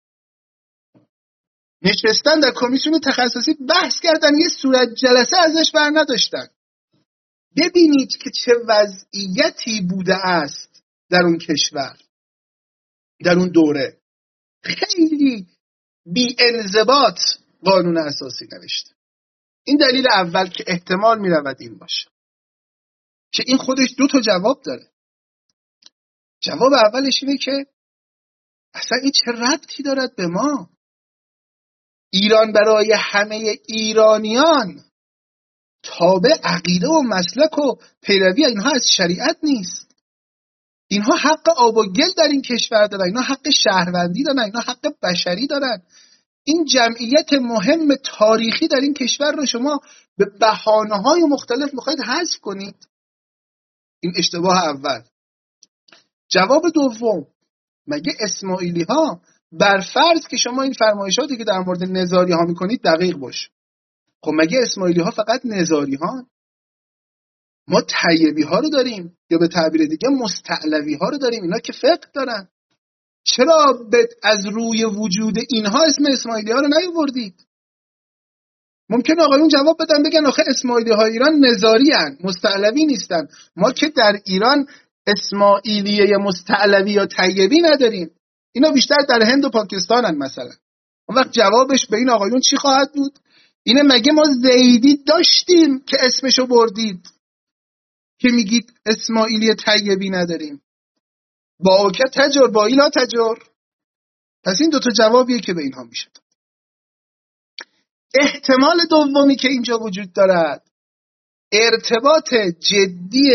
نشستن در کمیسیون تخصصی بحث کردن، یه صورت جلسه ازش بر نداشتن. ببینید که چه وضعیتی بوده است در اون کشور، در اون دوره. خیلی بی انضباط قانون اساسی نوشته. این دلیل اول که احتمال می رود این باشه که این خودش دو تا جواب داره. جواب اولش اینه که اصلا این چه ربطی دارد به ما؟ ایران برای همه ایرانیان تابع عقیده و مسلک و پیروی اینها از شریعت نیست. اینها حق آب و گل در این کشور دارن، اینها حق شهروندی دارن، اینها حق بشری دارن. این جمعیت مهم تاریخی در این کشور رو شما به بهانه‌های مختلف میخواید حذف کنید. این اشتباه اول. جواب دوم، مگه اسماعیلی ها بر فرض که شما این فرمایشاتی که در مورد نزاری ها میکنید دقیق باشه، خب مگه اسماعیلی ها فقط نزاری ها؟ ما طیبی ها رو داریم، یا به تعبیر دیگه مستعلوی ها رو داریم، اینا که فقه دارن. چرا از روی وجود اینها اسم اسماعیلی ها رو نیاوردید؟ ممکن آقایون جواب بدن بگن آخه اسماعیلی ها ایران نزاری هن، مستعلوی نیستن. ما که در ایران اسماعیلیه مستعلوی یا طیبی نداریم، اینا بیشتر در هند و پاکستان هن مثلا. اون وقت جوابش به این آقایون چی خواهد بود؟ اینه مگه ما زیدی داشتیم که اسمشو بردید که میگید اسماعیلی طیبی نداریم؟ با اوکه تجر با ایلا تجر. پس این دوتا جوابیه که به اینها میشه. احتمال دومی که اینجا وجود دارد، ارتباط جدی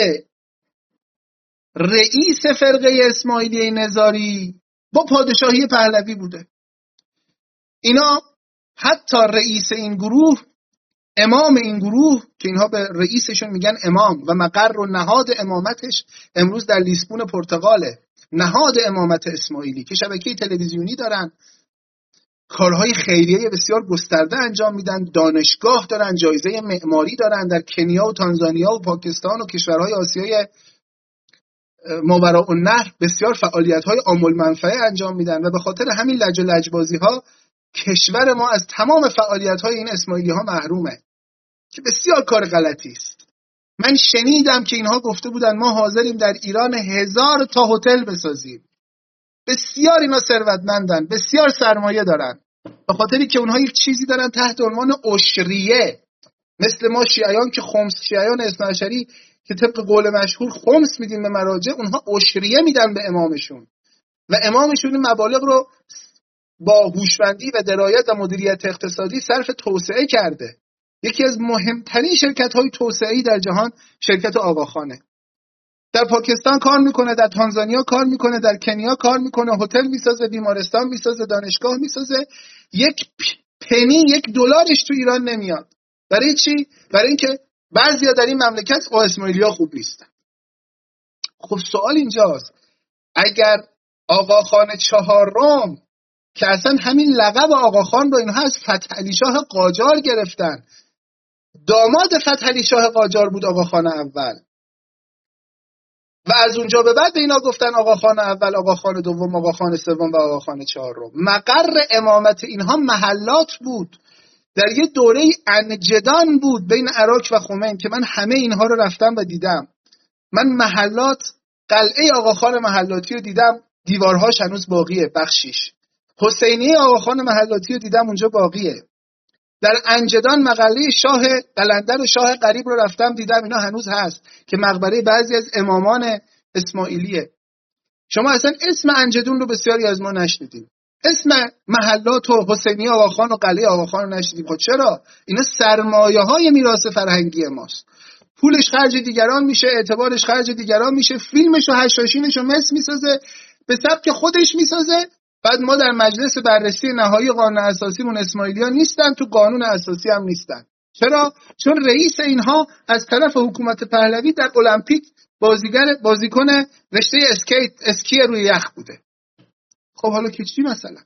رئیس فرقه اسماعیلی نزاری با پادشاهی پهلوی بوده. اینا حتی رئیس این گروه، امام این گروه که اینها به رئیسشون میگن امام و مقر و نهاد امامتش امروز در لیسبون پرتغاله، نهاد امامت اسماعیلی، که شبکه تلویزیونی دارن، کارهای خیریه بسیار گسترده انجام میدن، دانشگاه دارن، جایزه معماری دارن، در کنیا و تانزانیا و پاکستان و کشورهای آسیای ماوراءالنهر بسیار فعالیت‌های عام المنفعه انجام میدن و به خاطر همین لج و لجبازی‌ها کشور ما از تمام فعالیت‌های این اسماعیلی‌ها محرومه که بسیار کار غلطی است. من شنیدم که اینها گفته بودن ما حاضریم در ایران 1000 تا هتل بسازیم. بسیار اینا ثروتمندن، بسیار سرمایه دارن، به خاطری که اونها یک چیزی دارن تحت عنوان عشریه، مثل ما شیعیان که خمس، شیعیان اثناعشری که طبق قول مشهور خمس میدیم به مراجع، اونها عشریه میدن به امامشون و امامشون این مبالغ رو با هوشمندی و درایت و مدیریت اقتصادی صرف توسعه کرده. یکی از مهمترین شرکت‌های توسعه‌ای در جهان شرکت آقاخانه. در پاکستان کار میکنه، در تانزانیا کار میکنه، در کنیا کار میکنه، هتل میسازه، بیمارستان میسازه، دانشگاه میسازه. یک پنی، $1 تو ایران نمیاد. برای چی؟ برای اینکه بعضیا در این مملکت اسماعیلی‌ها خوب نیستن. خب سوال اینجاست، اگر آقاخان چهارم که اصلا همین لقب آقاخان رو اینها از فتحعلی شاه قاجار گرفتن، داماد فتحعلی شاه قاجار بود آقاخان اول، و از اونجا به بعد به اینا گفتن آقاخان اول، آقاخان دوم، آقاخان سوم و آقاخان چهارم. مقر امامت اینها محلات بود، در یه دوره انجدان بود بین عراق و خمین که من همه اینها رو رفتم و دیدم. من محلات، قلعه آقاخان محلاتی رو دیدم، دیوارهاش هنوز باقیه، بخشیش. حسینیه آقاخان محلاتی رو دیدم، اونجا باقیه. در انجدان مقله شاه قلندر و شاه غریب رو رفتم دیدم، اینا هنوز هست که مقبره بعضی از امامان اسماعیلیه. شما اصلا اسم انجدون رو بسیاری از ما نشنیدیم، اسم محلات و حسینیه آقاخان و قلعه آقاخان رو نشنیدیم. خب چرا؟ اینا سرمایه‌های میراث فرهنگی ماست. پولش خرج دیگران میشه، اعتبارش خرج دیگران میشه، فیلمش و هشاشینش و مس میسازه، به سبک خودش میسازه. بعد ما در مجلس بررسی نهایی قانون اساسیمون اسماعیلی‌ها نیستن، تو قانون اساسی هم نیستن. چرا؟ چون رئیس اینها از طرف حکومت پهلوی در المپیک بازیکن رشته اسکی روی یخ بوده. خب حالا که چی مثلا؟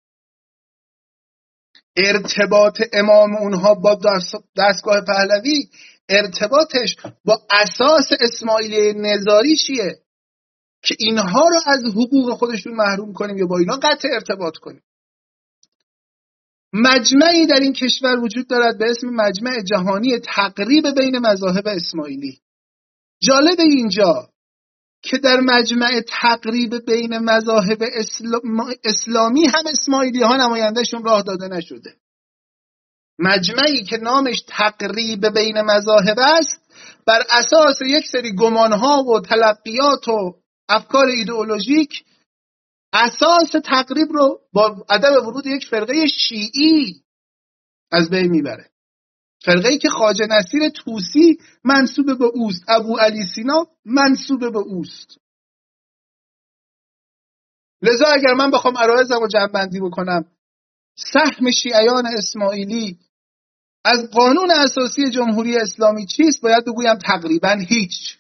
ارتباط امام اونها با دستگاه پهلوی، ارتباطش با اساس اسماعیلی نزاری چیه؟ که اینها رو از حقوق خودشون محروم کنیم یا با اینا قطع ارتباط کنیم. مجمعی در این کشور وجود دارد به اسم مجمع جهانی تقریب بین مذاهب اسماعیلی. جالب اینجا که در مجمع تقریب بین مذاهب اسلامی هم اسماعیلی ها نمایندهشون راه داده نشده. مجمعی که نامش تقریب بین مذاهب است، بر اساس یک سری گمانها و تلقیات و افکار ایدئولوژیک اساس تقریب رو با عدم ورود یک فرقه شیعی از بین میبره. فرقه‌ای که خواجه نصیر طوسی منسوب به اوست، ابو علی سینا منسوب به اوست. لذا اگر من بخوام عرایزم رو جمع‌بندی بکنم، سهم شیعیان اسماعیلی از قانون اساسی جمهوری اسلامی چیست؟ باید بگویم تقریبا هیچ.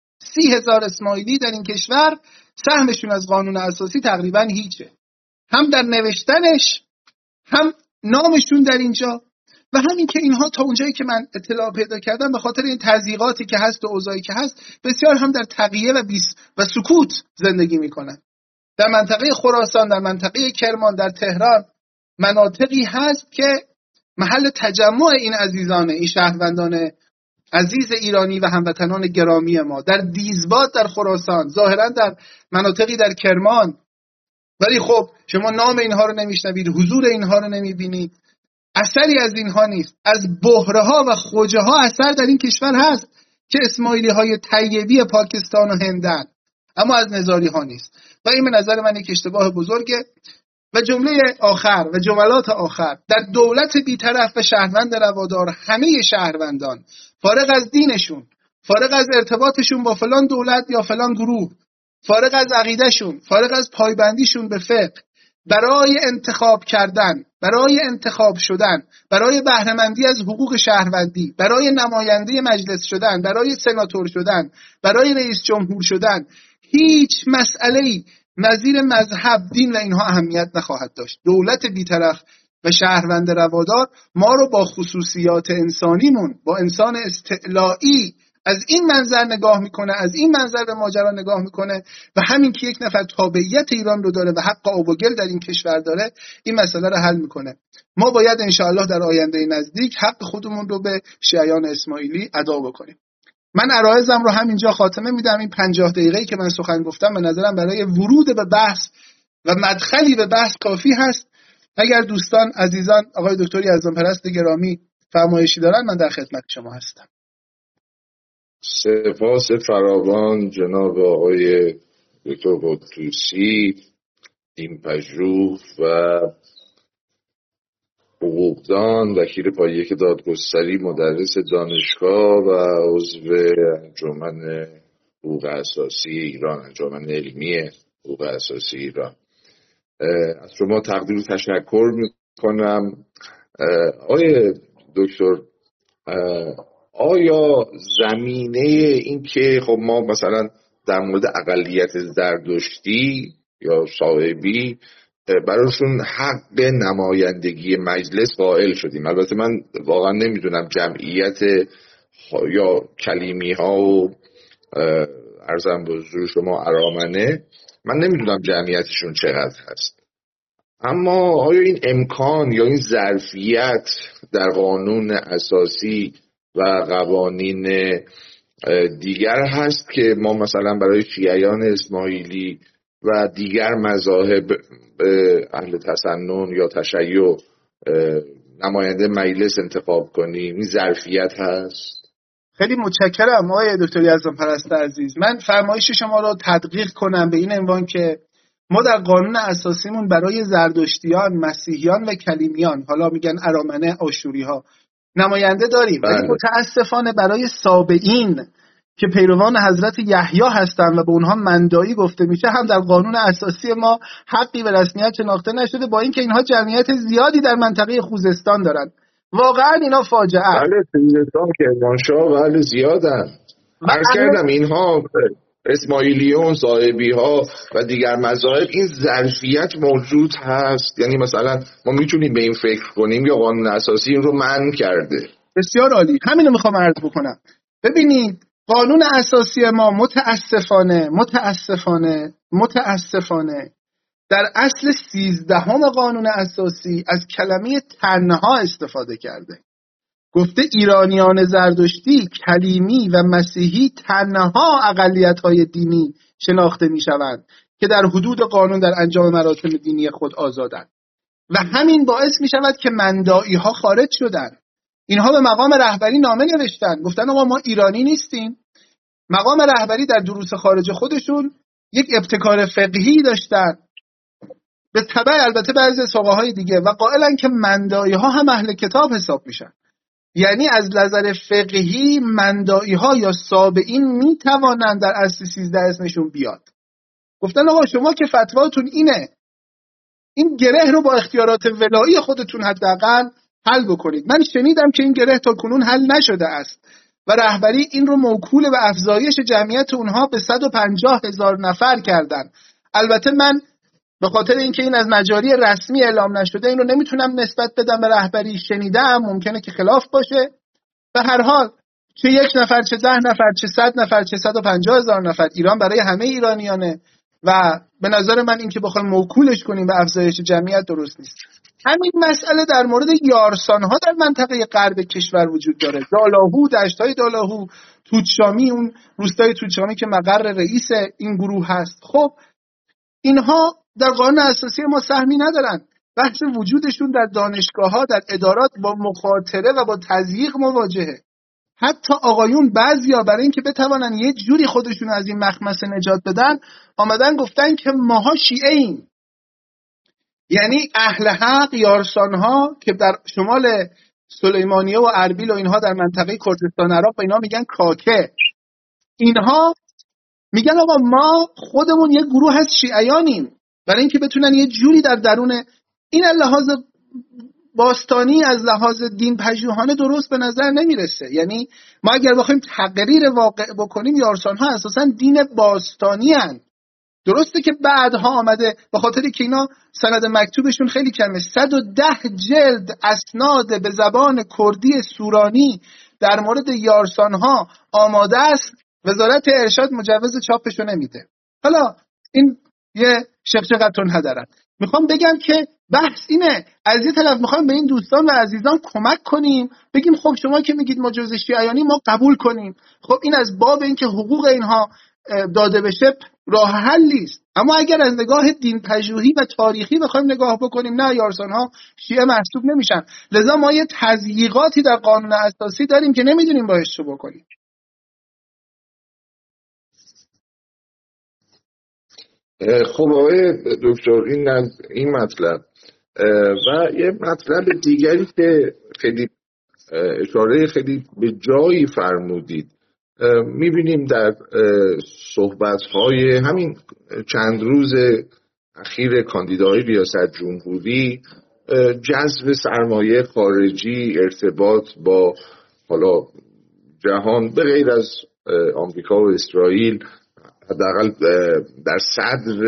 30,000 اسماعیلی در این کشور سهمشون از قانون اساسی تقریبا هیچه، هم در نوشتنش هم نامشون در اینجا، و همین که اینها تا اونجایی که من اطلاع پیدا کردم به خاطر این تضییقاتی که هست و اوضاعی که هست بسیار هم در تقیه و سکوت زندگی میکنن. در منطقه خراسان، در منطقه کرمان، در تهران مناطقی هست که محل تجمع این عزیزان، این شهروندان عزیز ایرانی و هموطنان گرامی ما، در دیزباد در خراسان، ظاهرا در مناطقی در کرمان، ولی خب شما نام اینها رو نمیشنوید، حضور اینها رو نمیبینید، اثری از اینها نیست. از بحره ها و خوجه ها اثر در این کشور هست که اسماعیلی های طیبی پاکستان و هندن، اما از نزاری ها نیست، و این به نظر من یک اشتباه بزرگه. و جمله آخر و جملات آخر، در دولت بی‌طرف و شهروند روادار همه شهروندان فارغ از دینشون، فارغ از ارتباطشون با فلان دولت یا فلان گروه، فارغ از عقیدهشون، فارغ از پایبندیشون به فقه، برای انتخاب کردن، برای انتخاب شدن، برای بهره‌مندی از حقوق شهروندی، برای نماینده مجلس شدن، برای سناتور شدن، برای رئیس جمهور شدن، هیچ مسئله‌ای نظیر مذهب، دین و اینها اهمیت نخواهد داشت. دولت بی‌طرف و شهروند روادار ما رو با خصوصیات انسانیمون، با انسان استعلایی از این منظر نگاه میکنه، از این منظر به ماجرا نگاه میکنه، و همین که یک نفر تابعیت ایران رو داره و حق آب و گل در این کشور داره، این مسئله رو حل میکنه. ما باید انشاءالله در آینده نزدیک حق خودمون رو به شیعیان اسماعیلی ادا بکنیم. من عرایزم رو همینجا خاتمه میدم. این 50 دقیقه‌ای که من سخن گفتم به نظرم برای ورود به بحث و مدخلی به بحث کافی هست. اگر دوستان عزیزان آقای دکتر یزدانپرست گرامی فرمایشی دارن، من در خدمت شما هستم. سپاس فراوان جناب آقای دکتر قدوسی، دین پژوه و حقوقدان، وکیل پایه دادگستری، مدرس دانشگاه و عضو انجمن حقوق اساسی ایران، انجمن علمی حقوق اساسی ایران. از شما تقدیر و تشکر میکنم. آقای دکتر، آیا زمینه این که خب ما مثلا در مورد اقلیت زردشتی یا صاحبی براشون حق نمایندگی مجلس قائل شدیم؟ البته من واقعا نمیدونم جمعیت یا کلیمی ها و عرضم به حضور شما ارامنه، من نمیدونم جمعیتشون چقدر هست، اما آیا این امکان یا این ظرفیت در قانون اساسی و قوانین دیگر هست که ما مثلا برای شیعیان اسماعیلی و دیگر مذاهب اهل تسنن یا تشیع نماینده مجلس انتخاب کنیم؟ این ظرفیت هست؟ خیلی متشکرم آقای دکتر یزدانپرست عزیز. من فرمایش شما رو تدقیق کنم به این عنوان که ما در قانون اساسیمون برای زردشتیان، مسیحیان و کلیمیان، حالا میگن ارامنه، آشوری ها، نماینده داریم، ولی متاسفانه برای سابعین که پیروان حضرت یحیی هستند و به اونها مندایی گفته میشه، هم در قانون اساسی ما حقی به رسمیت شناخته نشده، با اینکه اینها جمعیت زیادی در منطقه خوزستان دارن. واقعا اینا فاجعه. بله، خوزستان، کرمانشاه، بله زیادن. عرض کردم اینها اسماعیلیون، صاحبی ها و دیگر مذاهب این ظرفیت موجود هست. یعنی مثلا ما میتونیم به این فکر کنیم یا قانون اساسی این رو منع کرده؟ بسیار عالی، همین رو میخوام عرض بکنم. ببینید قانون اساسی ما متاسفانه در اصل 13 قانون اساسی از کلمه تنها استفاده کرده. گفته ایرانیان زردشتی، کلیمی و مسیحی تنها اقلیت‌های دینی شناخته می‌شوند که در حدود قانون در انجام مراسم دینی خود آزادند، و همین باعث می‌شود که مندائی‌ها خارج شدند. اینها به مقام رهبری نامه نوشتن، گفتن آقا ما ایرانی نیستیم. مقام رهبری در دروس خارج خودشون یک ابتکار فقهی داشتن به تبع البته بعضی از فقهای دیگه و قائلن که مندایی ها هم اهل کتاب حساب میشن. یعنی از نظر فقهی مندایی ها یا سابعین میتوانند در اصل 13 اسمشون بیاد. گفتن آقا شما که فتواتون اینه، این گره رو با اختیارات ولایی خودتون حداقل حل بکنید. من شنیدم که این گره تا کنون حل نشده است و رهبری این رو موکول به افزایش جمعیت اونها به 150,000 نفر کردن. البته من به خاطر اینکه این از مجاری رسمی اعلام نشده این رو نمیتونم نسبت بدم به رهبری. شنیدم، ممکنه که خلاف باشه. به هر حال چه 1 نفر، چه 10 نفر، چه 100 نفر، چه 150,000 نفر، ایران برای همه ایرانیانه و به نظر من این که بخوایم موکولش کنیم به افزایش جمعیت درست نیست. همین مسئله در مورد یارسان‌ها در منطقه غرب کشور وجود داره. دالاهو، دشت‌های دالاهو، توتشامی، اون روستای توتشامی که مقر رئیس این گروه هست. خب اینها در قانون اساسی ما سهمی ندارن. بحث وجودشون در دانشگاه‌ها، در ادارات با مخاطره و با تضییق مواجهه. حتی آقایون بعضیا برای اینکه بتوانن یه جوری خودشون از این مخمسه نجات بدن آمدن گفتن که ماها شیعه ایم. یعنی اهل حق، یارسان‌ها که در شمال سلیمانیه و اربیل و اینها در منطقه کردستان عراق و اینا میگن کاکه، اینها میگن آقا ما خودمون یه گروه از شیعیانیم، برای اینکه بتونن یه جوری در درون این لحاظ باستانی از لحاظ دین پژوهانه درست به نظر نمیرسه. یعنی ما اگر بخوایم تقریر واقع بکنیم یارسان‌ها اساساً دین باستانی هن. درسته که بعدها آمده به خاطر که اینا سند مکتوبشون خیلی کمه، 110 جلد اسناد به زبان کردی سورانی در مورد یارسان‌ها آماده است، وزارت ارشاد مجوز چاپشو نمیده. حالا این یه شقشقتون هدرن. میخوام بگم که بحث اینه، از یه طرف میخوام به این دوستان و عزیزان کمک کنیم، بگیم خب شما که میگید ما جزء شیعیانی ما قبول کنیم. خب این از باب این که حقوق اینها داده بشه راه حلی است. اما اگر از نگاه دین پژوهی و تاریخی بخوایم نگاه بکنیم، نه، یارسان‌ها شیعه محسوب نمیشن. لذا ما یه تضییقاتی در قانون اساسی داریم که نمیدونیم باید چه بکنیم. خب آقای دکتر این مطلب و یه مطلب دیگری که خیلی اشاره خیلی به جایی فرمودید، میبینیم در صحبت‌های همین چند روز اخیر کاندیدای ریاست جمهوری جذب سرمایه خارجی، ارتباط با حالا جهان به غیر از آمریکا و اسرائیل حداقل در صدر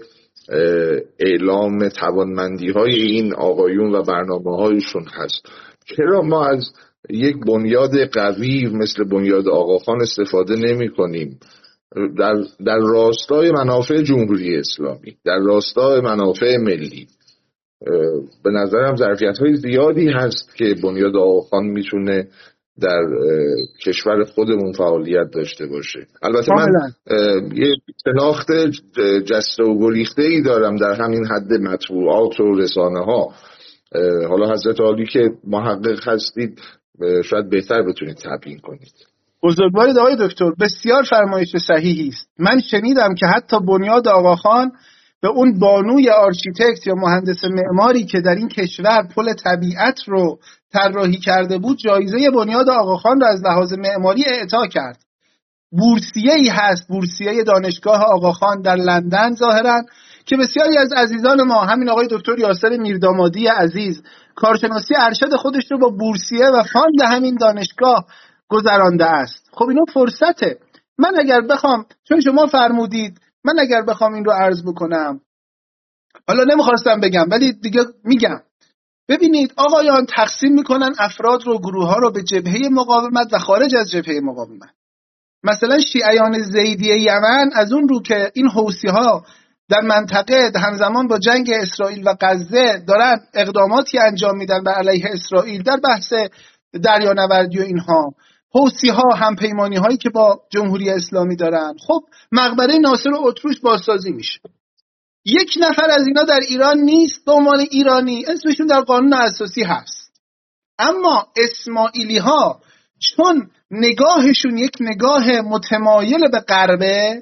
اعلام توانمندی‌های این آقایون و برنامه‌هایشون هست. چرا ما از یک بنیاد قوی مثل بنیاد آقاخان استفاده نمی‌کنیم در راستای منافع جمهوری اسلامی، در راستای منافع ملی؟ به نظرم ظرفیت‌های زیادی هست که بنیاد آقاخان میتونه در کشور خودمون فعالیت داشته باشه. البته من یه شناخت جسته و گریخته‌ای دارم در همین حد مطبوعات و رسانه ها. حالا حضرت عالی که محقق هستید شاید بهتر بتونید تبیین کنید. بزرگوارید آقای دکتر، بسیار فرمایش صحیحی است. من شنیدم که حتی بنیاد آقاخان به اون بانوی آرشیتکت یا مهندس معماری که در این کشور پل طبیعت رو طراحی کرده بود جایزه بنیاد آقاخان رو از لحاظ معماری اعطا کرد. بورسیه‌ای هست، بورسیه دانشگاه آقاخان در لندن ظاهراً، که بسیاری از عزیزان ما، همین آقای دکتر یاسر میردامادی عزیز، کارشناسی ارشد خودش رو با بورسیه و فاند همین دانشگاه گذرانده است. خب اینو فرصته. من اگر بخوام، چون شما فرمودید، من اگر بخوام این رو عرض بکنم، حالا نمیخواستم بگم ولی دیگه میگم. ببینید آقایان تقسیم میکنن افراد رو، گروه ها رو به جبهه مقاومت و خارج از جبهه مقاومت. مثلا شیعیان زیدی یمن از اون رو که این حوثی ها در منطقه همزمان با جنگ اسرائیل و غزه دارن اقداماتی انجام میدن بر علیه اسرائیل در بحث دریانوردی و اینها، حوثی ها هم پیمانی هایی که با جمهوری اسلامی دارن، خب مقبره ناصر و اتروش بازسازی میشه. 1 نفر از اینا در ایران نیست به عنوان ایرانی، اسمشون در قانون اساسی هست. اما اسماعیلی ها چون نگاهشون یک نگاه متمایل به غربه،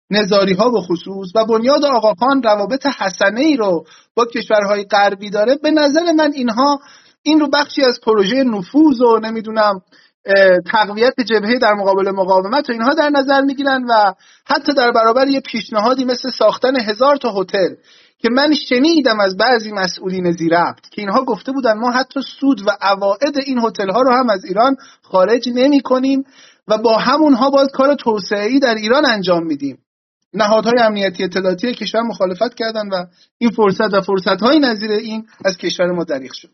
نظاری ها به خصوص و بنیاد آقاخان روابط حسنه ای رو با کشورهای غربی داره، به نظر من این رو بخشی از پروژه نفوذ و نمیدونم تقویت جبهه در مقابل مقاومت و اینها در نظر میگیرن و حتی در برابر یه پیشنهادی مثل ساختن 1000 تا هتل که من شنیدم از بعضی مسئولین زیربط که اینها گفته بودن ما حتی سود و عواید این هتل ها رو هم از ایران خارج نمی کنیم و با همونها باز کار توسعه‌ای در ایران انجام میدیم. نهادهای امنیتی اطلاعاتی کشور مخالفت کردن و این فرصت و فرصت‌های نظیر این از کشور ما دریغ شد.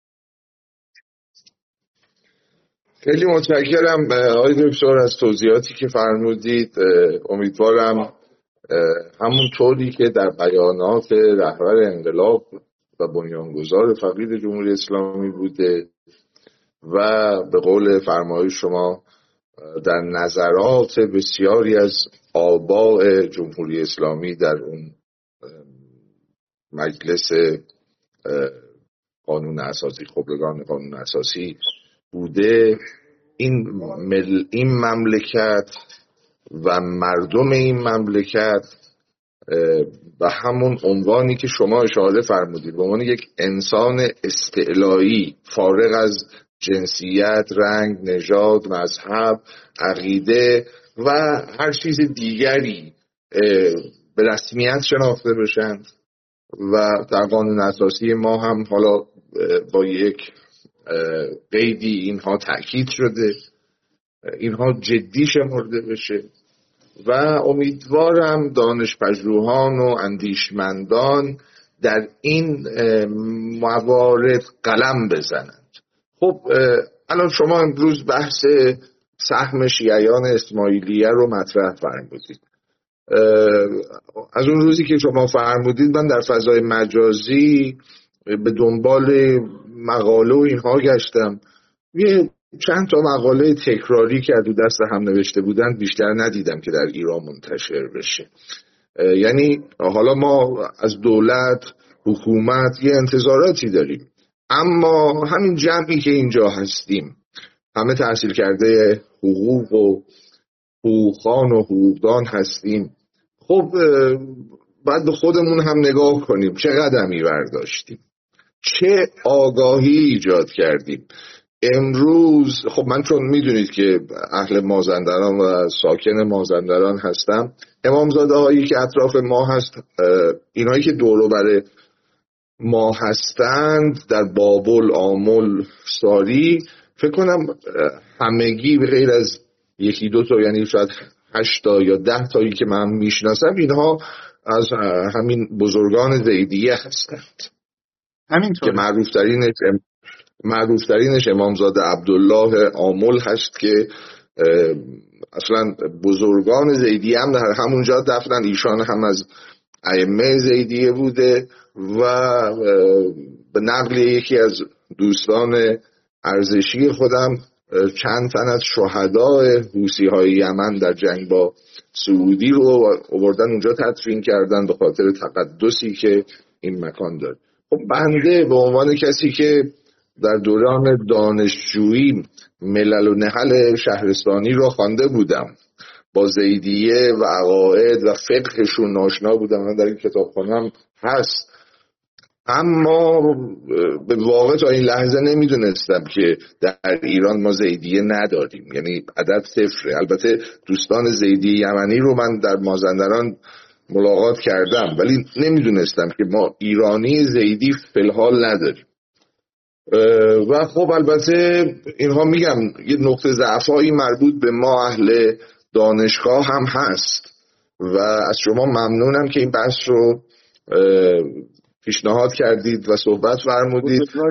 خیلی متشکرم آقای دکتر از توضیحاتی که فرمودید. امیدوارم همون طوری که در بیانات رهبر انقلاب و بنیانگذار فقید جمهوری اسلامی بوده و به قول فرمایش شما در نظرات بسیاری از آباء جمهوری اسلامی در اون مجلس قانون اساسی، خبرگان قانون اساسی بوده، این مملکت و مردم این مملکت به همون عنوانی که شما اشاره فرمودید به عنوان یک انسان استعلایی فارغ از جنسیت، رنگ، نژاد، مذهب، عقیده و هر چیز دیگری به رسمیت شناخته بشن و در قانون اساسی ما هم حالا با یک قیدی اینها تأکید شده، اینها جدی شمرده بشه و امیدوارم دانشپژوهان و اندیشمندان در این موارد قلم بزنند. خب الان شما امروز بحث سهم شیعیان اسماعیلیه رو مطرح فرمودید. از اون روزی که شما فرمودید من در فضای مجازی به دنبال مقاله و اینها گشتم، یه چند تا مقاله تکراری که از دست هم نوشته بودن بیشتر ندیدم که در ایران منتشر بشه. یعنی حالا ما از دولت، حکومت یه انتظاراتی داریم، اما همین جمعی که اینجا هستیم همه تحصیل کرده حقوق و حقوقخوان و حقوقدان هستیم. خب باید به خودمون هم نگاه کنیم چه قدمی برداشتیم، چه آگاهی ایجاد کردیم. امروز خب من چون میدونید که اهل مازندران و ساکن مازندران هستم، امامزاده هایی که اطراف ما هست، اینایی که دور و بر ما هستند در بابل، آمل، ساری، فکر کنم همگی به غیر از یکی دو تا، یعنی شاید 8 تا یا 10 تایی که من میشناسم، اینها از همین بزرگان زیدیه هستند. همینطور که معروفترینش امامزاده عبدالله آمل هست که اصلا بزرگان زیدیه هم در همونجا دفنن. ایشان هم از ائمه زیدیه بوده و به نقل یکی از دوستان ارزشی خودم چند تن از شهدای حوثی‌های یمن در جنگ با سعودی رو آوردن اونجا تدفین کردن به خاطر تقدسی که این مکان داره. خب بنده به عنوان کسی که در دوران دانشجویی ملل و نهل شهرستانی رو خوانده بودم، با زیدیه و عقاید و فقهشون آشنا بودم، من در این کتابخانه‌ام هست، اما به واقع تا این لحظه نمیدونستم که در ایران ما زیدیه نداریم، یعنی عدد صفره. البته دوستان زیدی یمنی رو من در مازندران ملاقات کردم ولی نمیدونستم که ما ایرانی زیدی فی الحال نداریم. و خب البته اینها میگم یه نقطه ضعفایی مربوط به ما اهل دانشگاه هم هست و از شما ممنونم که این بحث رو پیشنهاد کردید و صحبت فرمودید.